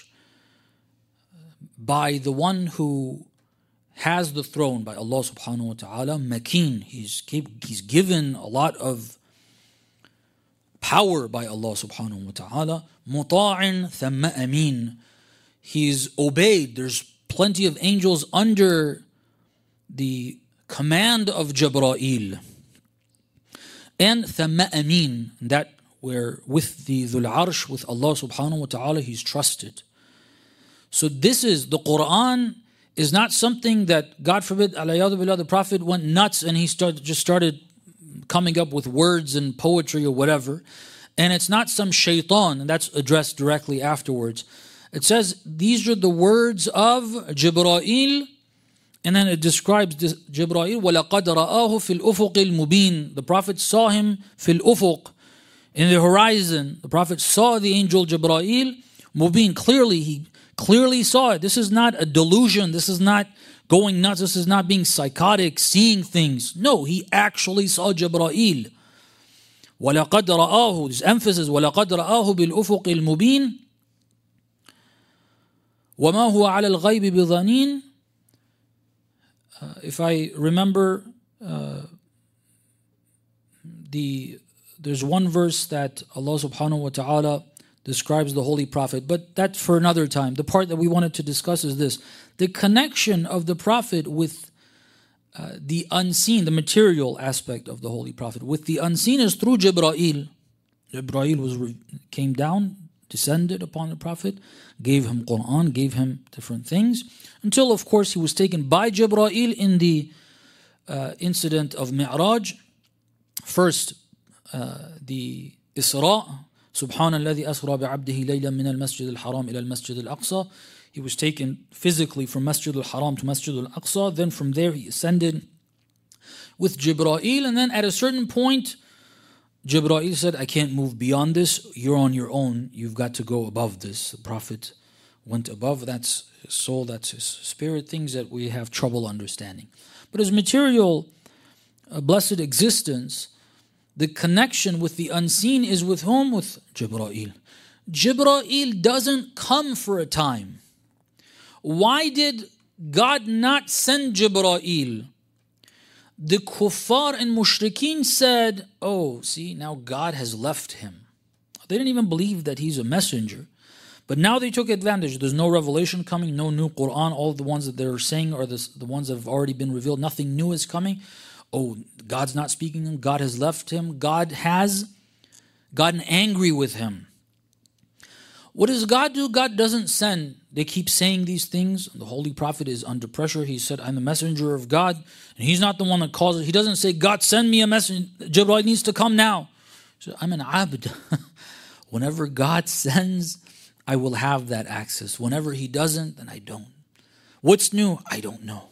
by the one who has the throne, by Allah subhanahu wa ta'ala, Makeen. He's, he's given a lot of power by Allah subhanahu wa ta'ala. مُطَاعٍ ثَمَّ أَمِينٍ. He's obeyed. There's plenty of angels under the command of Jibreel. And ثَمَّ أَمِينٍ. That where with the Dhul Arsh, with Allah subhanahu wa ta'ala, he's trusted. So this is, the Quran is not something that, God forbid, alayadu billah, the Prophet went nuts and he started, just started coming up with words and poetry or whatever. And it's not some shaitan, and that's addressed directly afterwards. It says, these are the words of Jibreel, and then it describes this, Jibreel, وَلَقَدْ رَآهُ فِي الْأُفُقِ الْمُبِينِ. The Prophet saw him fil ufuq, in the horizon. The Prophet saw the angel Jibreel, mubin, clearly, he clearly saw it. This is not a delusion, this is not going nuts, this is not being psychotic, seeing things. No, he actually saw Jibreel. وَلَقَدْ رَآهُ, this emphasis, وَلَقَدْ رَآهُ بِالْأُفُقِ الْمُبِينِ وَمَا هُوَ عَلَى الْغَيْبِ بِضَنِينَ. Uh, if I remember, uh, the there's one verse that Allah subhanahu wa ta'ala describes the Holy Prophet, but that's for another time. The part that we wanted to discuss is this. The connection of the Prophet with uh, the unseen, the material aspect of the Holy Prophet, with the unseen is through Jibreel. Jibreel was came down, descended upon the Prophet, gave him Quran, gave him different things, until of course he was taken by Jibreel in the uh, incident of Mi'raj. First, uh, the Isra, Subhan alladhi asra bi'abdihi laylan min al-masjid al-haram ila al-masjid al-aqsa. He was taken physically from Masjid al-Haram to Masjid al-Aqsa. Then from there he ascended with Jibreel, and then at a certain point, Jibreel said, I can't move beyond this. You're on your own. You've got to go above this. The Prophet went above. That's his soul, that's his spirit, things that we have trouble understanding. But his material, uh, blessed existence, the connection with the unseen is with whom? With Jibreel. Jibreel doesn't come for a time. Why did God not send Jibreel? The kuffar and mushrikeen said, oh, see, now God has left him. They didn't even believe that he's a messenger. But now they took advantage. There's no revelation coming, no new Quran. All the ones that they're saying are the, the ones that have already been revealed. Nothing new is coming. Oh, God's not speaking to him. God has left him. God has gotten angry with him. What does God do? God doesn't send. They keep saying these things. The Holy Prophet is under pressure. He said, I'm the messenger of God. And he's not the one that calls it. He doesn't say, God, send me a messenger. Jibreel needs to come now. So I'm an abd. Whenever God sends, I will have that access. Whenever he doesn't, then I don't. What's new? I don't know.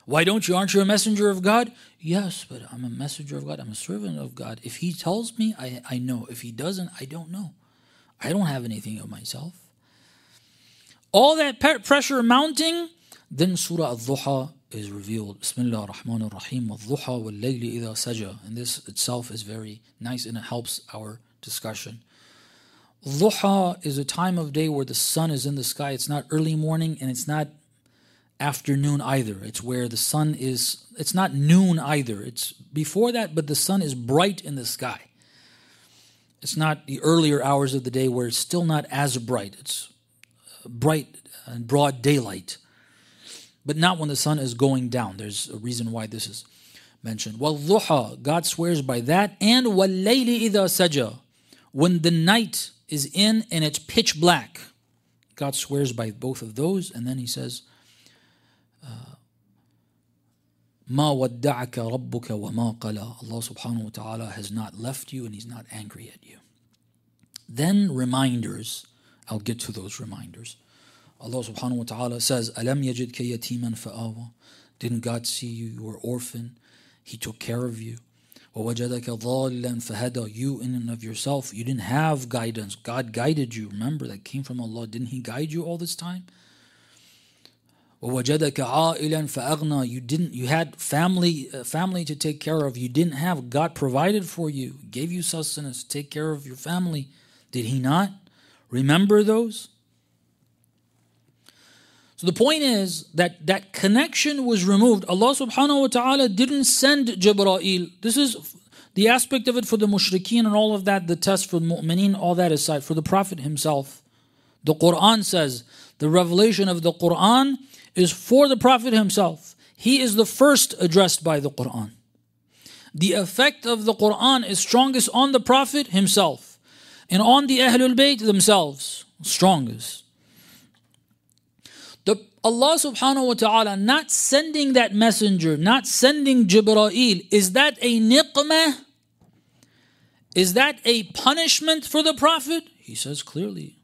Why don't you? Aren't you a messenger of God? Yes, but I'm a messenger of God. I'm a servant of God. If he tells me, I, I know. If he doesn't, I don't know. I don't have anything of myself. All that pressure mounting, then Surah Al-Duha is revealed. Bismillah ar-Rahman ar-Rahim. Al-Duha wal-Layli idha saja. And this itself is very nice and it helps our discussion. Duha is a time of day where the sun is in the sky. It's not early morning and it's not afternoon either. It's where the sun is, it's not noon either. It's before that, but the sun is bright in the sky. It's not the earlier hours of the day where it's still not as bright. It's bright and broad daylight, but not when the sun is going down. There's a reason why this is mentioned. Wal-Duha, God swears by that, and wal-Layli idha saja, when the night is in and it's pitch black. God swears by both of those, and then he says, Ma wadda'aka rabbuka wa ma qala. Allah subhanahu wa ta'ala has not left you and he's not angry at you. Then reminders, I'll get to those reminders. Allah subhanahu wa ta'ala says, Alam yajidka yatiman fa'awa. Didn't God see you? You were orphan. He took care of you. وَوَجَدَكَ ضَالًّا فَهَدَى. You in and of yourself, you didn't have guidance. God guided you. Remember, that came from Allah. Didn't he guide you all this time? وَوَجَدَكَ عَائِلًا فَأَغْنَى. You didn't. You had family, uh, family to take care of. You didn't have. God provided for you. Gave you sustenance to take care of your family. Did he not? Remember those? So the point is that that connection was removed. Allah subhanahu wa ta'ala didn't send Jibreel. This is the aspect of it for the mushrikeen and all of that, the test for the mu'mineen, all that aside. For the Prophet himself, the Quran says, the revelation of the Quran is for the Prophet himself. He is the first addressed by the Quran. The effect of the Quran is strongest on the Prophet himself and on the Ahlul Bayt themselves, strongest. The Allah subhanahu wa ta'ala not sending that messenger, not sending Jibreel, is that a niqmah? Is that a punishment for the Prophet? He says clearly,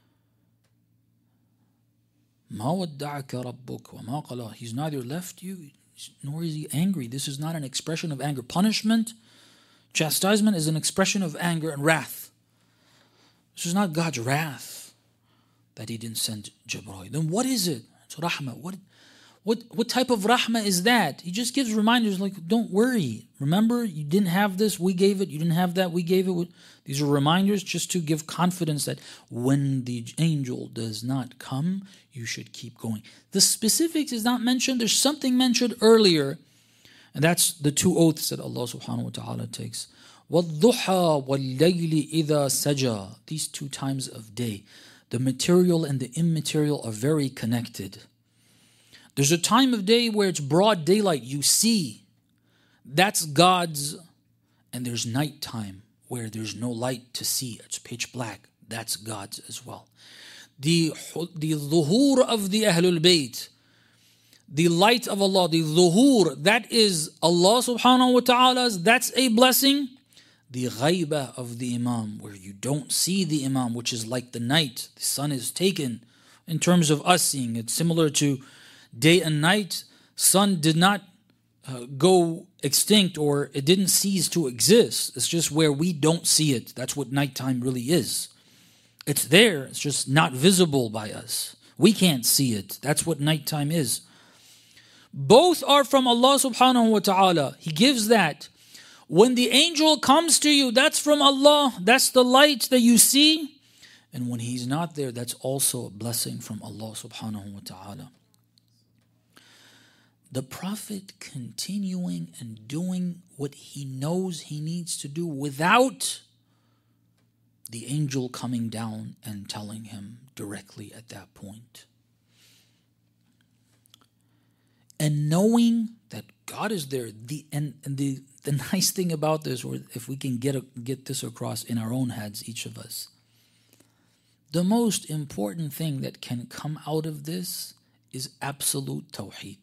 Ma wadda'aka rabbuk wa ma qala. He's neither left you, nor is he angry. This is not an expression of anger. Punishment, chastisement is an expression of anger and wrath. This is not God's wrath that he didn't send Jibreel. Then what is it? It's rahmah. What, what, what type of rahmah is that? He just gives reminders like, don't worry. Remember, you didn't have this, we gave it. You didn't have that, we gave it. These are reminders just to give confidence that when the angel does not come, you should keep going. The specifics is not mentioned. There's something mentioned earlier, and that's the two oaths that Allah subhanahu wa ta'ala takes. وَالضُّحَى وَاللَّيْلِ إِذَا سَجَى. These two times of day. The material and the immaterial are very connected. There's a time of day where it's broad daylight, you see. That's God's. And there's nighttime where there's no light to see. It's pitch black. That's God's as well. The, the dhuhur of the Ahlul Bayt, the light of Allah, the dhuhur, that is Allah subhanahu wa ta'ala's, that's a blessing. The ghaibah of the Imam, where you don't see the Imam, which is like the night. The sun is taken in terms of us seeing. It's similar to day and night. Sun did not uh, go extinct, or it didn't cease to exist. It's just where we don't see it. That's what nighttime really is. It's there. It's just not visible by us. We can't see it. That's what nighttime is. Both are from Allah subhanahu wa ta'ala. He gives that. When the angel comes to you, that's from Allah. That's the light that you see. And when he's not there, that's also a blessing from Allah subhanahu wa ta'ala. The Prophet continuing and doing what he knows he needs to do without the angel coming down and telling him directly at that point. And knowing that God is there, the and, and the the nice thing about this, or if we can get a, get this across in our own heads, each of us, the most important thing that can come out of this is absolute tawheed.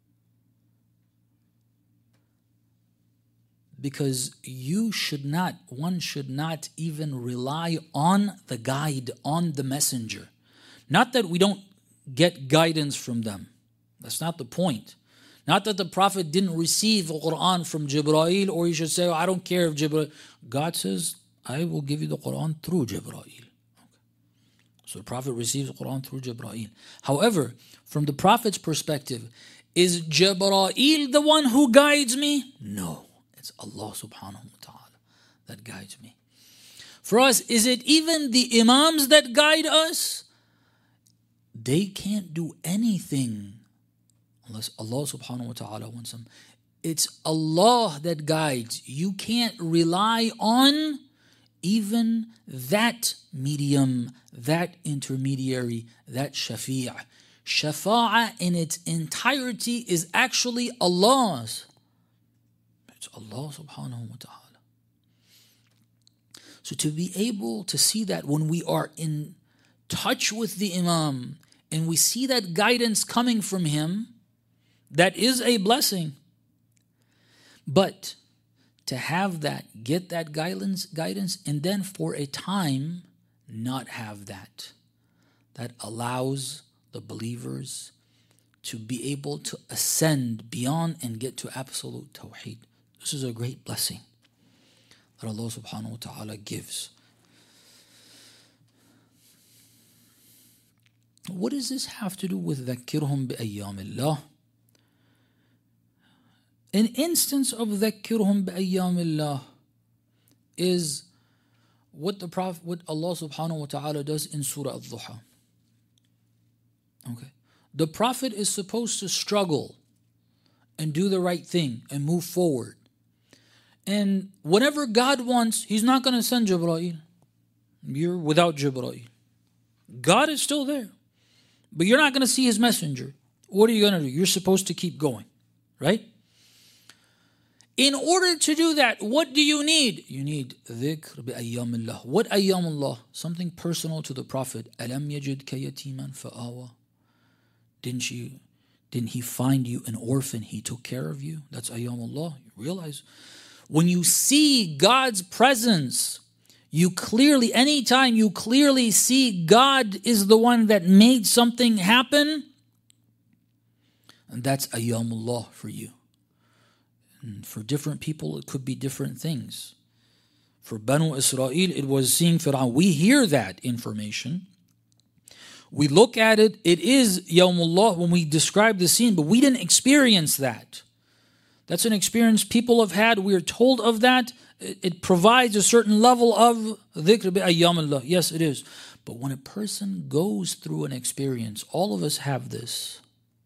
Because you should not, one should not even rely on the guide, on the messenger. Not that we don't get guidance from them. That's not the point. Not that the Prophet didn't receive the Quran from Jibreel, or you should say, oh, I don't care if Jibreel. God says, I will give you the Quran through Jibreel. Okay. So the Prophet receives the Quran through Jibreel. However, from the Prophet's perspective, is Jibreel the one who guides me? No, it's Allah subhanahu wa ta'ala that guides me. For us, is it even the Imams that guide us? They can't do anything unless Allah subhanahu wa ta'ala wants them. It's Allah that guides. You can't rely on even that medium, that intermediary, that shafi'. Shafa'ah in its entirety is actually Allah's. It's Allah subhanahu wa ta'ala. So to be able to see that when we are in touch with the Imam and we see that guidance coming from him, that is a blessing. But to have that, get that guidance, guidance, and then for a time not have that, that allows the believers to be able to ascend beyond and get to absolute tawheed. This is a great blessing that Allah subhanahu wa ta'ala gives. What does this have to do with ذَكِّرْهُمْ بِأَيَّامِ اللَّهِ? An instance of ذَكِّرْهُمْ بِأَيَّامِ اللَّهِ is what the Prophet, what Allah subhanahu wa ta'ala does in Surah Al-Duha. Okay. The Prophet is supposed to struggle and do the right thing and move forward. And whenever God wants, He's not going to send Jibreel. You're without Jibreel. God is still there. But you're not going to see His messenger. What are you going to do? You're supposed to keep going. Right? In order to do that, what do you need? You need dhikr bi-ayyam Allah. What ayyam Allah? Something personal to the Prophet. Alam yajidka yatiman fa'awa. Didn't you, didn't He find you an orphan? He took care of you. That's ayyam Allah. You realize when you see God's presence, you clearly, anytime you clearly see God is the one that made something happen, and that's ayyam Allah for you. And for different people, it could be different things. For Banu Israel, it was seeing Fir'aun. We hear that information. We look at it, it is Yawmullah when we describe the scene, but we didn't experience that. That's an experience people have had. We are told of that. It, it provides a certain level of dhikr bi-ayyam Allah. Yes, it is. But when a person goes through an experience, all of us have this.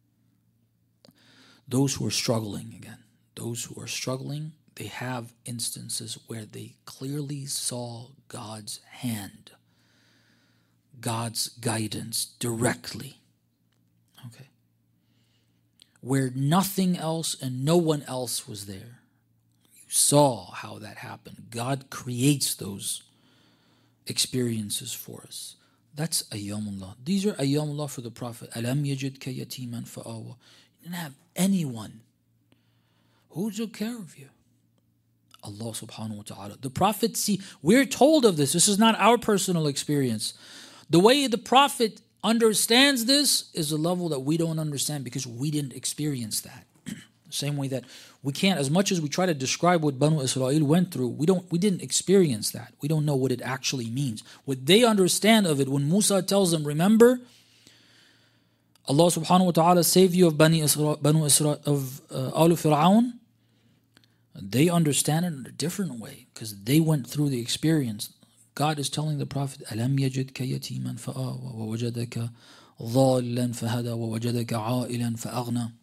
Those who are struggling again. Those who are struggling, they have instances where they clearly saw God's hand, God's guidance directly. Okay. Where nothing else and no one else was there. You saw how that happened. God creates those experiences for us. That's ayyamullah. These are ayyamullah for the Prophet. Alam yajidka yatiman fa'awa. You didn't have anyone. Who took care of you? Allah subhanahu wa ta'ala. The Prophet, see, we're told of this. This is not our personal experience. The way the Prophet understands this is a level that we don't understand because we didn't experience that. The same way that we can't, as much as we try to describe what Banu Israel went through, we don't, we didn't experience that. We don't know what it actually means. What they understand of it, when Musa tells them, remember, Allah subhanahu wa ta'ala saved you of Bani Isra, Banu Isra, of uh, Al Fir'aun. They understand it in a different way because they went through the experience. God is telling the Prophet, أَلَمْ يَجِدْكَ يَتِيمًا فَآوَى وَوَجَدَكَ ضَالًّا فَهَدَى وَوَجَدَكَ عَائِلًا فَأَغْنَى.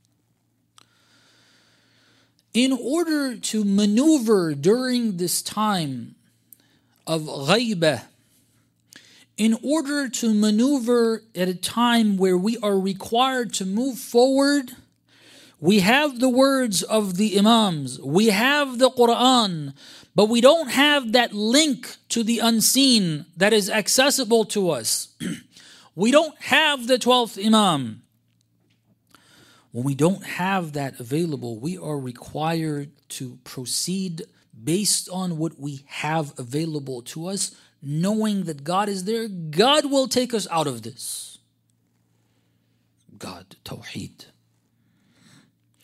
In order to maneuver during this time of ghaibah, in order to maneuver at a time where we are required to move forward, we have the words of the Imams, we have the Quran, but we don't have that link to the unseen that is accessible to us. We don't have the twelfth Imam. When we don't have that available, we are required to proceed based on what we have available to us, knowing that God is there. God will take us out of this. God, Tawheed.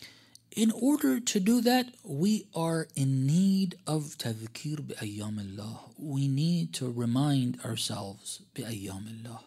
in order to do that, we are in need of tadhkir bi-ayyam Allah. We need to remind ourselves bi-ayyam Allah.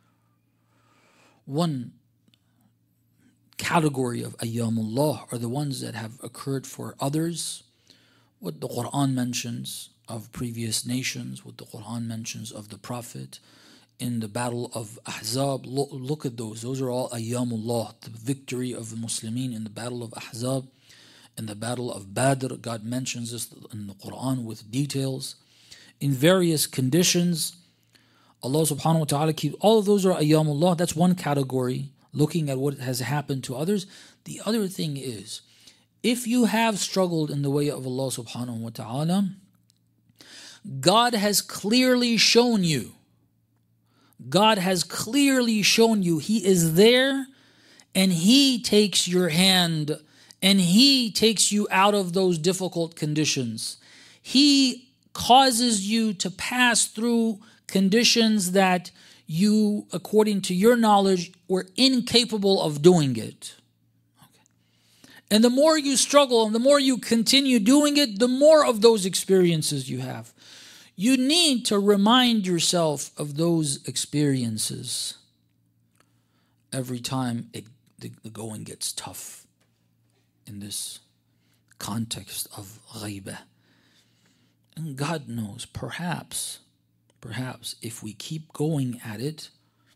One category of ayyamullah are the ones that have occurred for others, what the Quran mentions of previous nations, what the Quran mentions of the Prophet in the battle of Ahzab. Look, look at those. Those are all ayyamullah, the victory of the Muslimin in the battle of Ahzab, in the battle of Badr. God mentions this in the Quran with details. In various conditions, Allah subhanahu wa ta'ala keeps, all of those are ayyamullah. That's one category, looking at what has happened to others. The other thing is, if you have struggled in the way of Allah subhanahu wa ta'ala, God has clearly shown you, God has clearly shown you He is there, and He takes your hand and He takes you out of those difficult conditions. He causes you to pass through conditions that you, according to your knowledge, were incapable of doing it. Okay. And the more you struggle and the more you continue doing it, the more of those experiences you have. You need to remind yourself of those experiences every time it, the, the going gets tough in this context of ghaibah. And God knows, perhaps, perhaps if we keep going at it,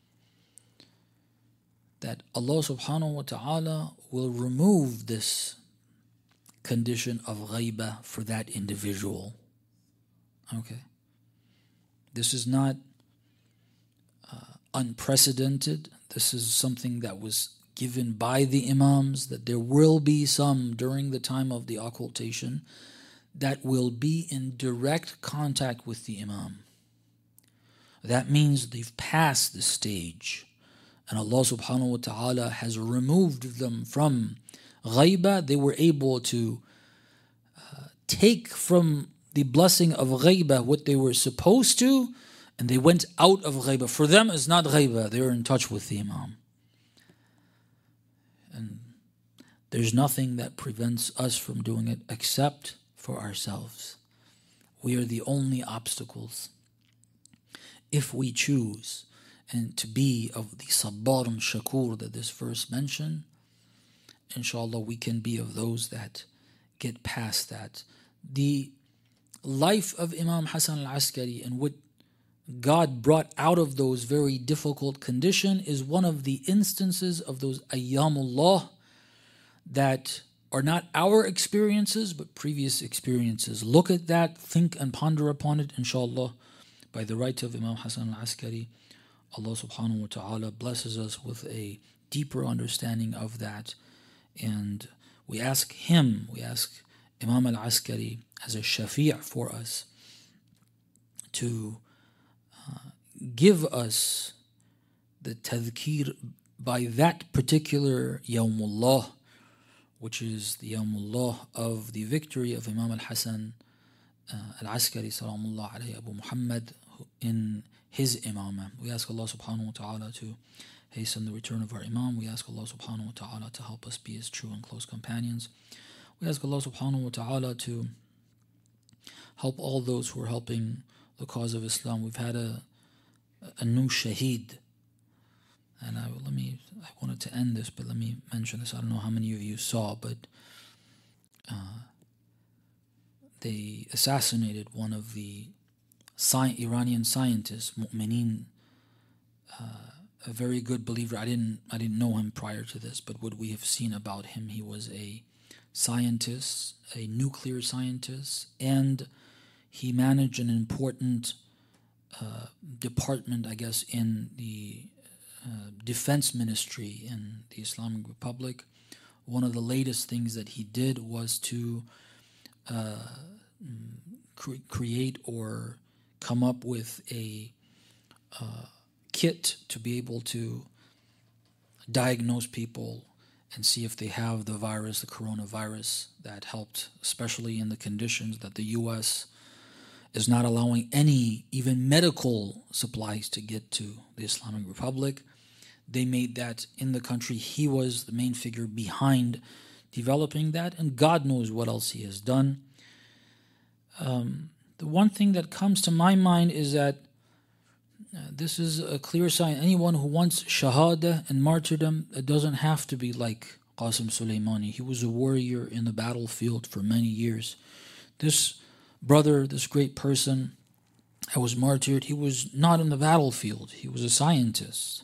that Allah subhanahu wa ta'ala will remove this condition of ghaibah for that individual. Okay. This is not uh, unprecedented. This is something that was given by the Imams, that there will be some during the time of the occultation that will be in direct contact with the Imam. That means they've passed the stage, and Allah subhanahu wa ta'ala has removed them from ghaibah. They were able to uh, take from the blessing of ghaibah what they were supposed to, and they went out of ghaibah. For them, it's not ghaibah. They're in touch with the Imam. And there's nothing that prevents us from doing it except for ourselves. We are the only obstacles. If we choose and to be of the sabbar and shakur that this verse mentioned, inshallah we can be of those that get past that. The life of Imam Hassan al-Askari and what God brought out of those very difficult conditions is one of the instances of those ayyamullah that are not our experiences but previous experiences. Look at that, think and ponder upon it, inshallah. By the right of Imam Hassan al-Askari, Allah subhanahu wa ta'ala blesses us with a deeper understanding of that. And we ask him, we ask Imam al-Askari as a shafi' for us to uh, give us the tadhkir by that particular Yawmullah, which is the Yawmullah of the victory of Imam al-Hasan uh, al-Askari salamullah alayhi Abu Muhammad in his imamah. We ask Allah subhanahu wa ta'ala to hasten the return of our Imam. We ask Allah subhanahu wa ta'ala to help us be his true and close companions. We ask Allah subhanahu wa ta'ala to help all those who are helping the cause of Islam. We've had a a new shaheed, and I let me I wanted to end this, but let me mention this. I don't know how many of you saw, but uh, they assassinated one of the sci- Iranian scientists, Mu'mineen, uh, a very good believer. I didn't I didn't know him prior to this, but what we have seen about him, he was a scientist, a nuclear scientist, and he managed an important uh, department, I guess, in the uh, defense ministry in the Islamic Republic. One of the latest things that he did was to uh, cre- create or come up with a uh, kit to be able to diagnose people and see if they have the virus, the coronavirus, that helped, especially in the conditions that the U S is not allowing any, even medical supplies to get to the Islamic Republic. They made that in the country. He was the main figure behind developing that, and God knows what else he has done. Um, the one thing that comes to my mind is that uh, this is a clear sign. Anyone who wants shahada and martyrdom, it doesn't have to be like Qasim Soleimani. He was a warrior in the battlefield for many years. This brother, this great person that was martyred, he was not in the battlefield. He was a scientist.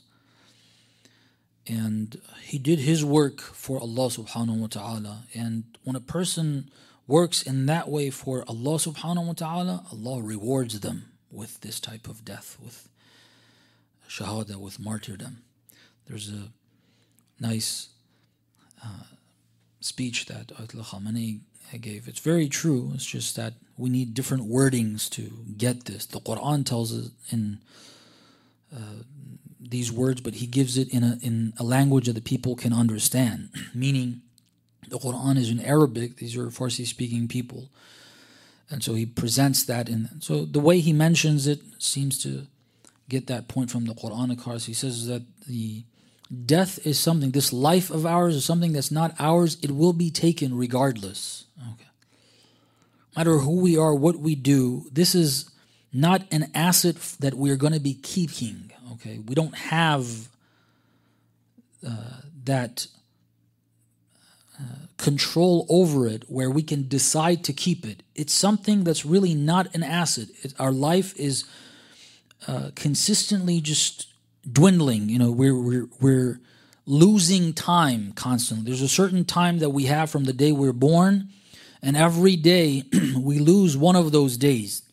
And he did his work for Allah subhanahu wa ta'ala. And when a person works in that way for Allah subhanahu wa ta'ala, Allah rewards them with this type of death, with shahada, with martyrdom. There's a nice uh, speech that Ayatollah Khamenei gave. It's very true. It's just that we need different wordings to get this. The Quran tells us in uh, these words, but he gives it in a in a language that the people can understand. Meaning, the Quran is in Arabic. These are Farsi-speaking people, and so he presents that in. So the way he mentions it seems to get that point from the Quran. Of course, he says that the death is something. This life of ours is something that's not ours. It will be taken regardless. Okay. No matter who we are, what we do, this is not an asset that we're going to be keeping. Okay, we don't have uh, that uh, control over it where we can decide to keep it. It's something that's really not an asset. It, our life is uh, consistently just dwindling. You know, we're we're we're losing time constantly. There's a certain time that we have from the day we're born, and every day we lose one of those days.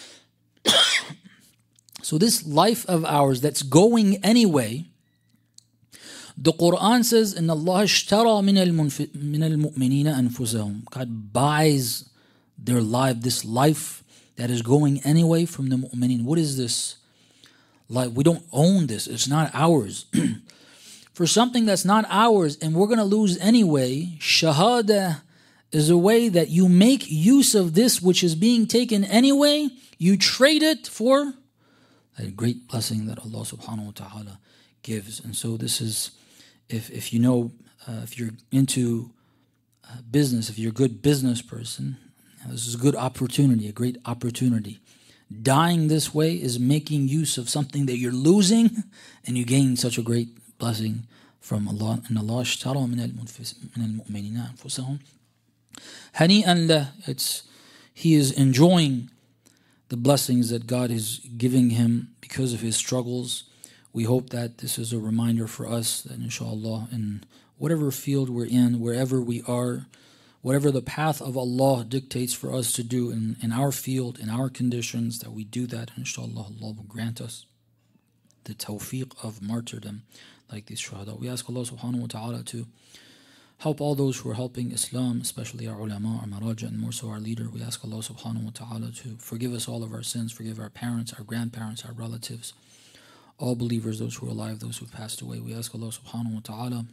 So this life of ours that's going anyway, the Quran says, إِنَّ اللَّهَ اشْتَرَى مِنَ الْمُؤْمِنِينَ أَنفُسَهُم. God buys their life, this life that is going anyway from the mu'mineen. What is this life? We don't own this. It's not ours. For something that's not ours and we're going to lose anyway, shahada is a way that you make use of this which is being taken anyway. You trade it for a great blessing that Allah subhanahu wa ta'ala gives. And so this is, if if you know, uh, if you're into uh, business, if you're a good business person, this is a good opportunity, a great opportunity. Dying this way is making use of something that you're losing, and you gain such a great blessing from Allah. And Allah اشترى من المؤمنين أنفسهم هنيئا له. It's he is enjoying the blessings that God is giving him because of his struggles. We hope that this is a reminder for us that inshallah, in whatever field we're in, wherever we are, whatever the path of Allah dictates for us to do in, in our field, in our conditions, that we do that. Inshallah, Allah will grant us the tawfiq of martyrdom like these shuhada. We ask Allah subhanahu wa ta'ala to help all those who are helping Islam, especially our ulama, our maraja, and more so our leader. We ask Allah subhanahu wa ta'ala to forgive us all of our sins, forgive our parents, our grandparents, our relatives, all believers, those who are alive, those who have passed away. We ask Allah subhanahu wa ta'ala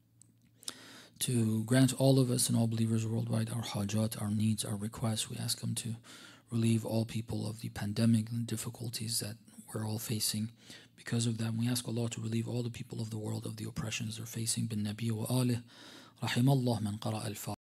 to grant all of us and all believers worldwide our hajat, our needs, our requests. We ask Him to relieve all people of the pandemic and difficulties that we're all facing. Because of that, we ask Allah to relieve all the people of the world of the oppressions they're facing. Bin Nabi wa alih. رحم الله من قرأ الفاتحة.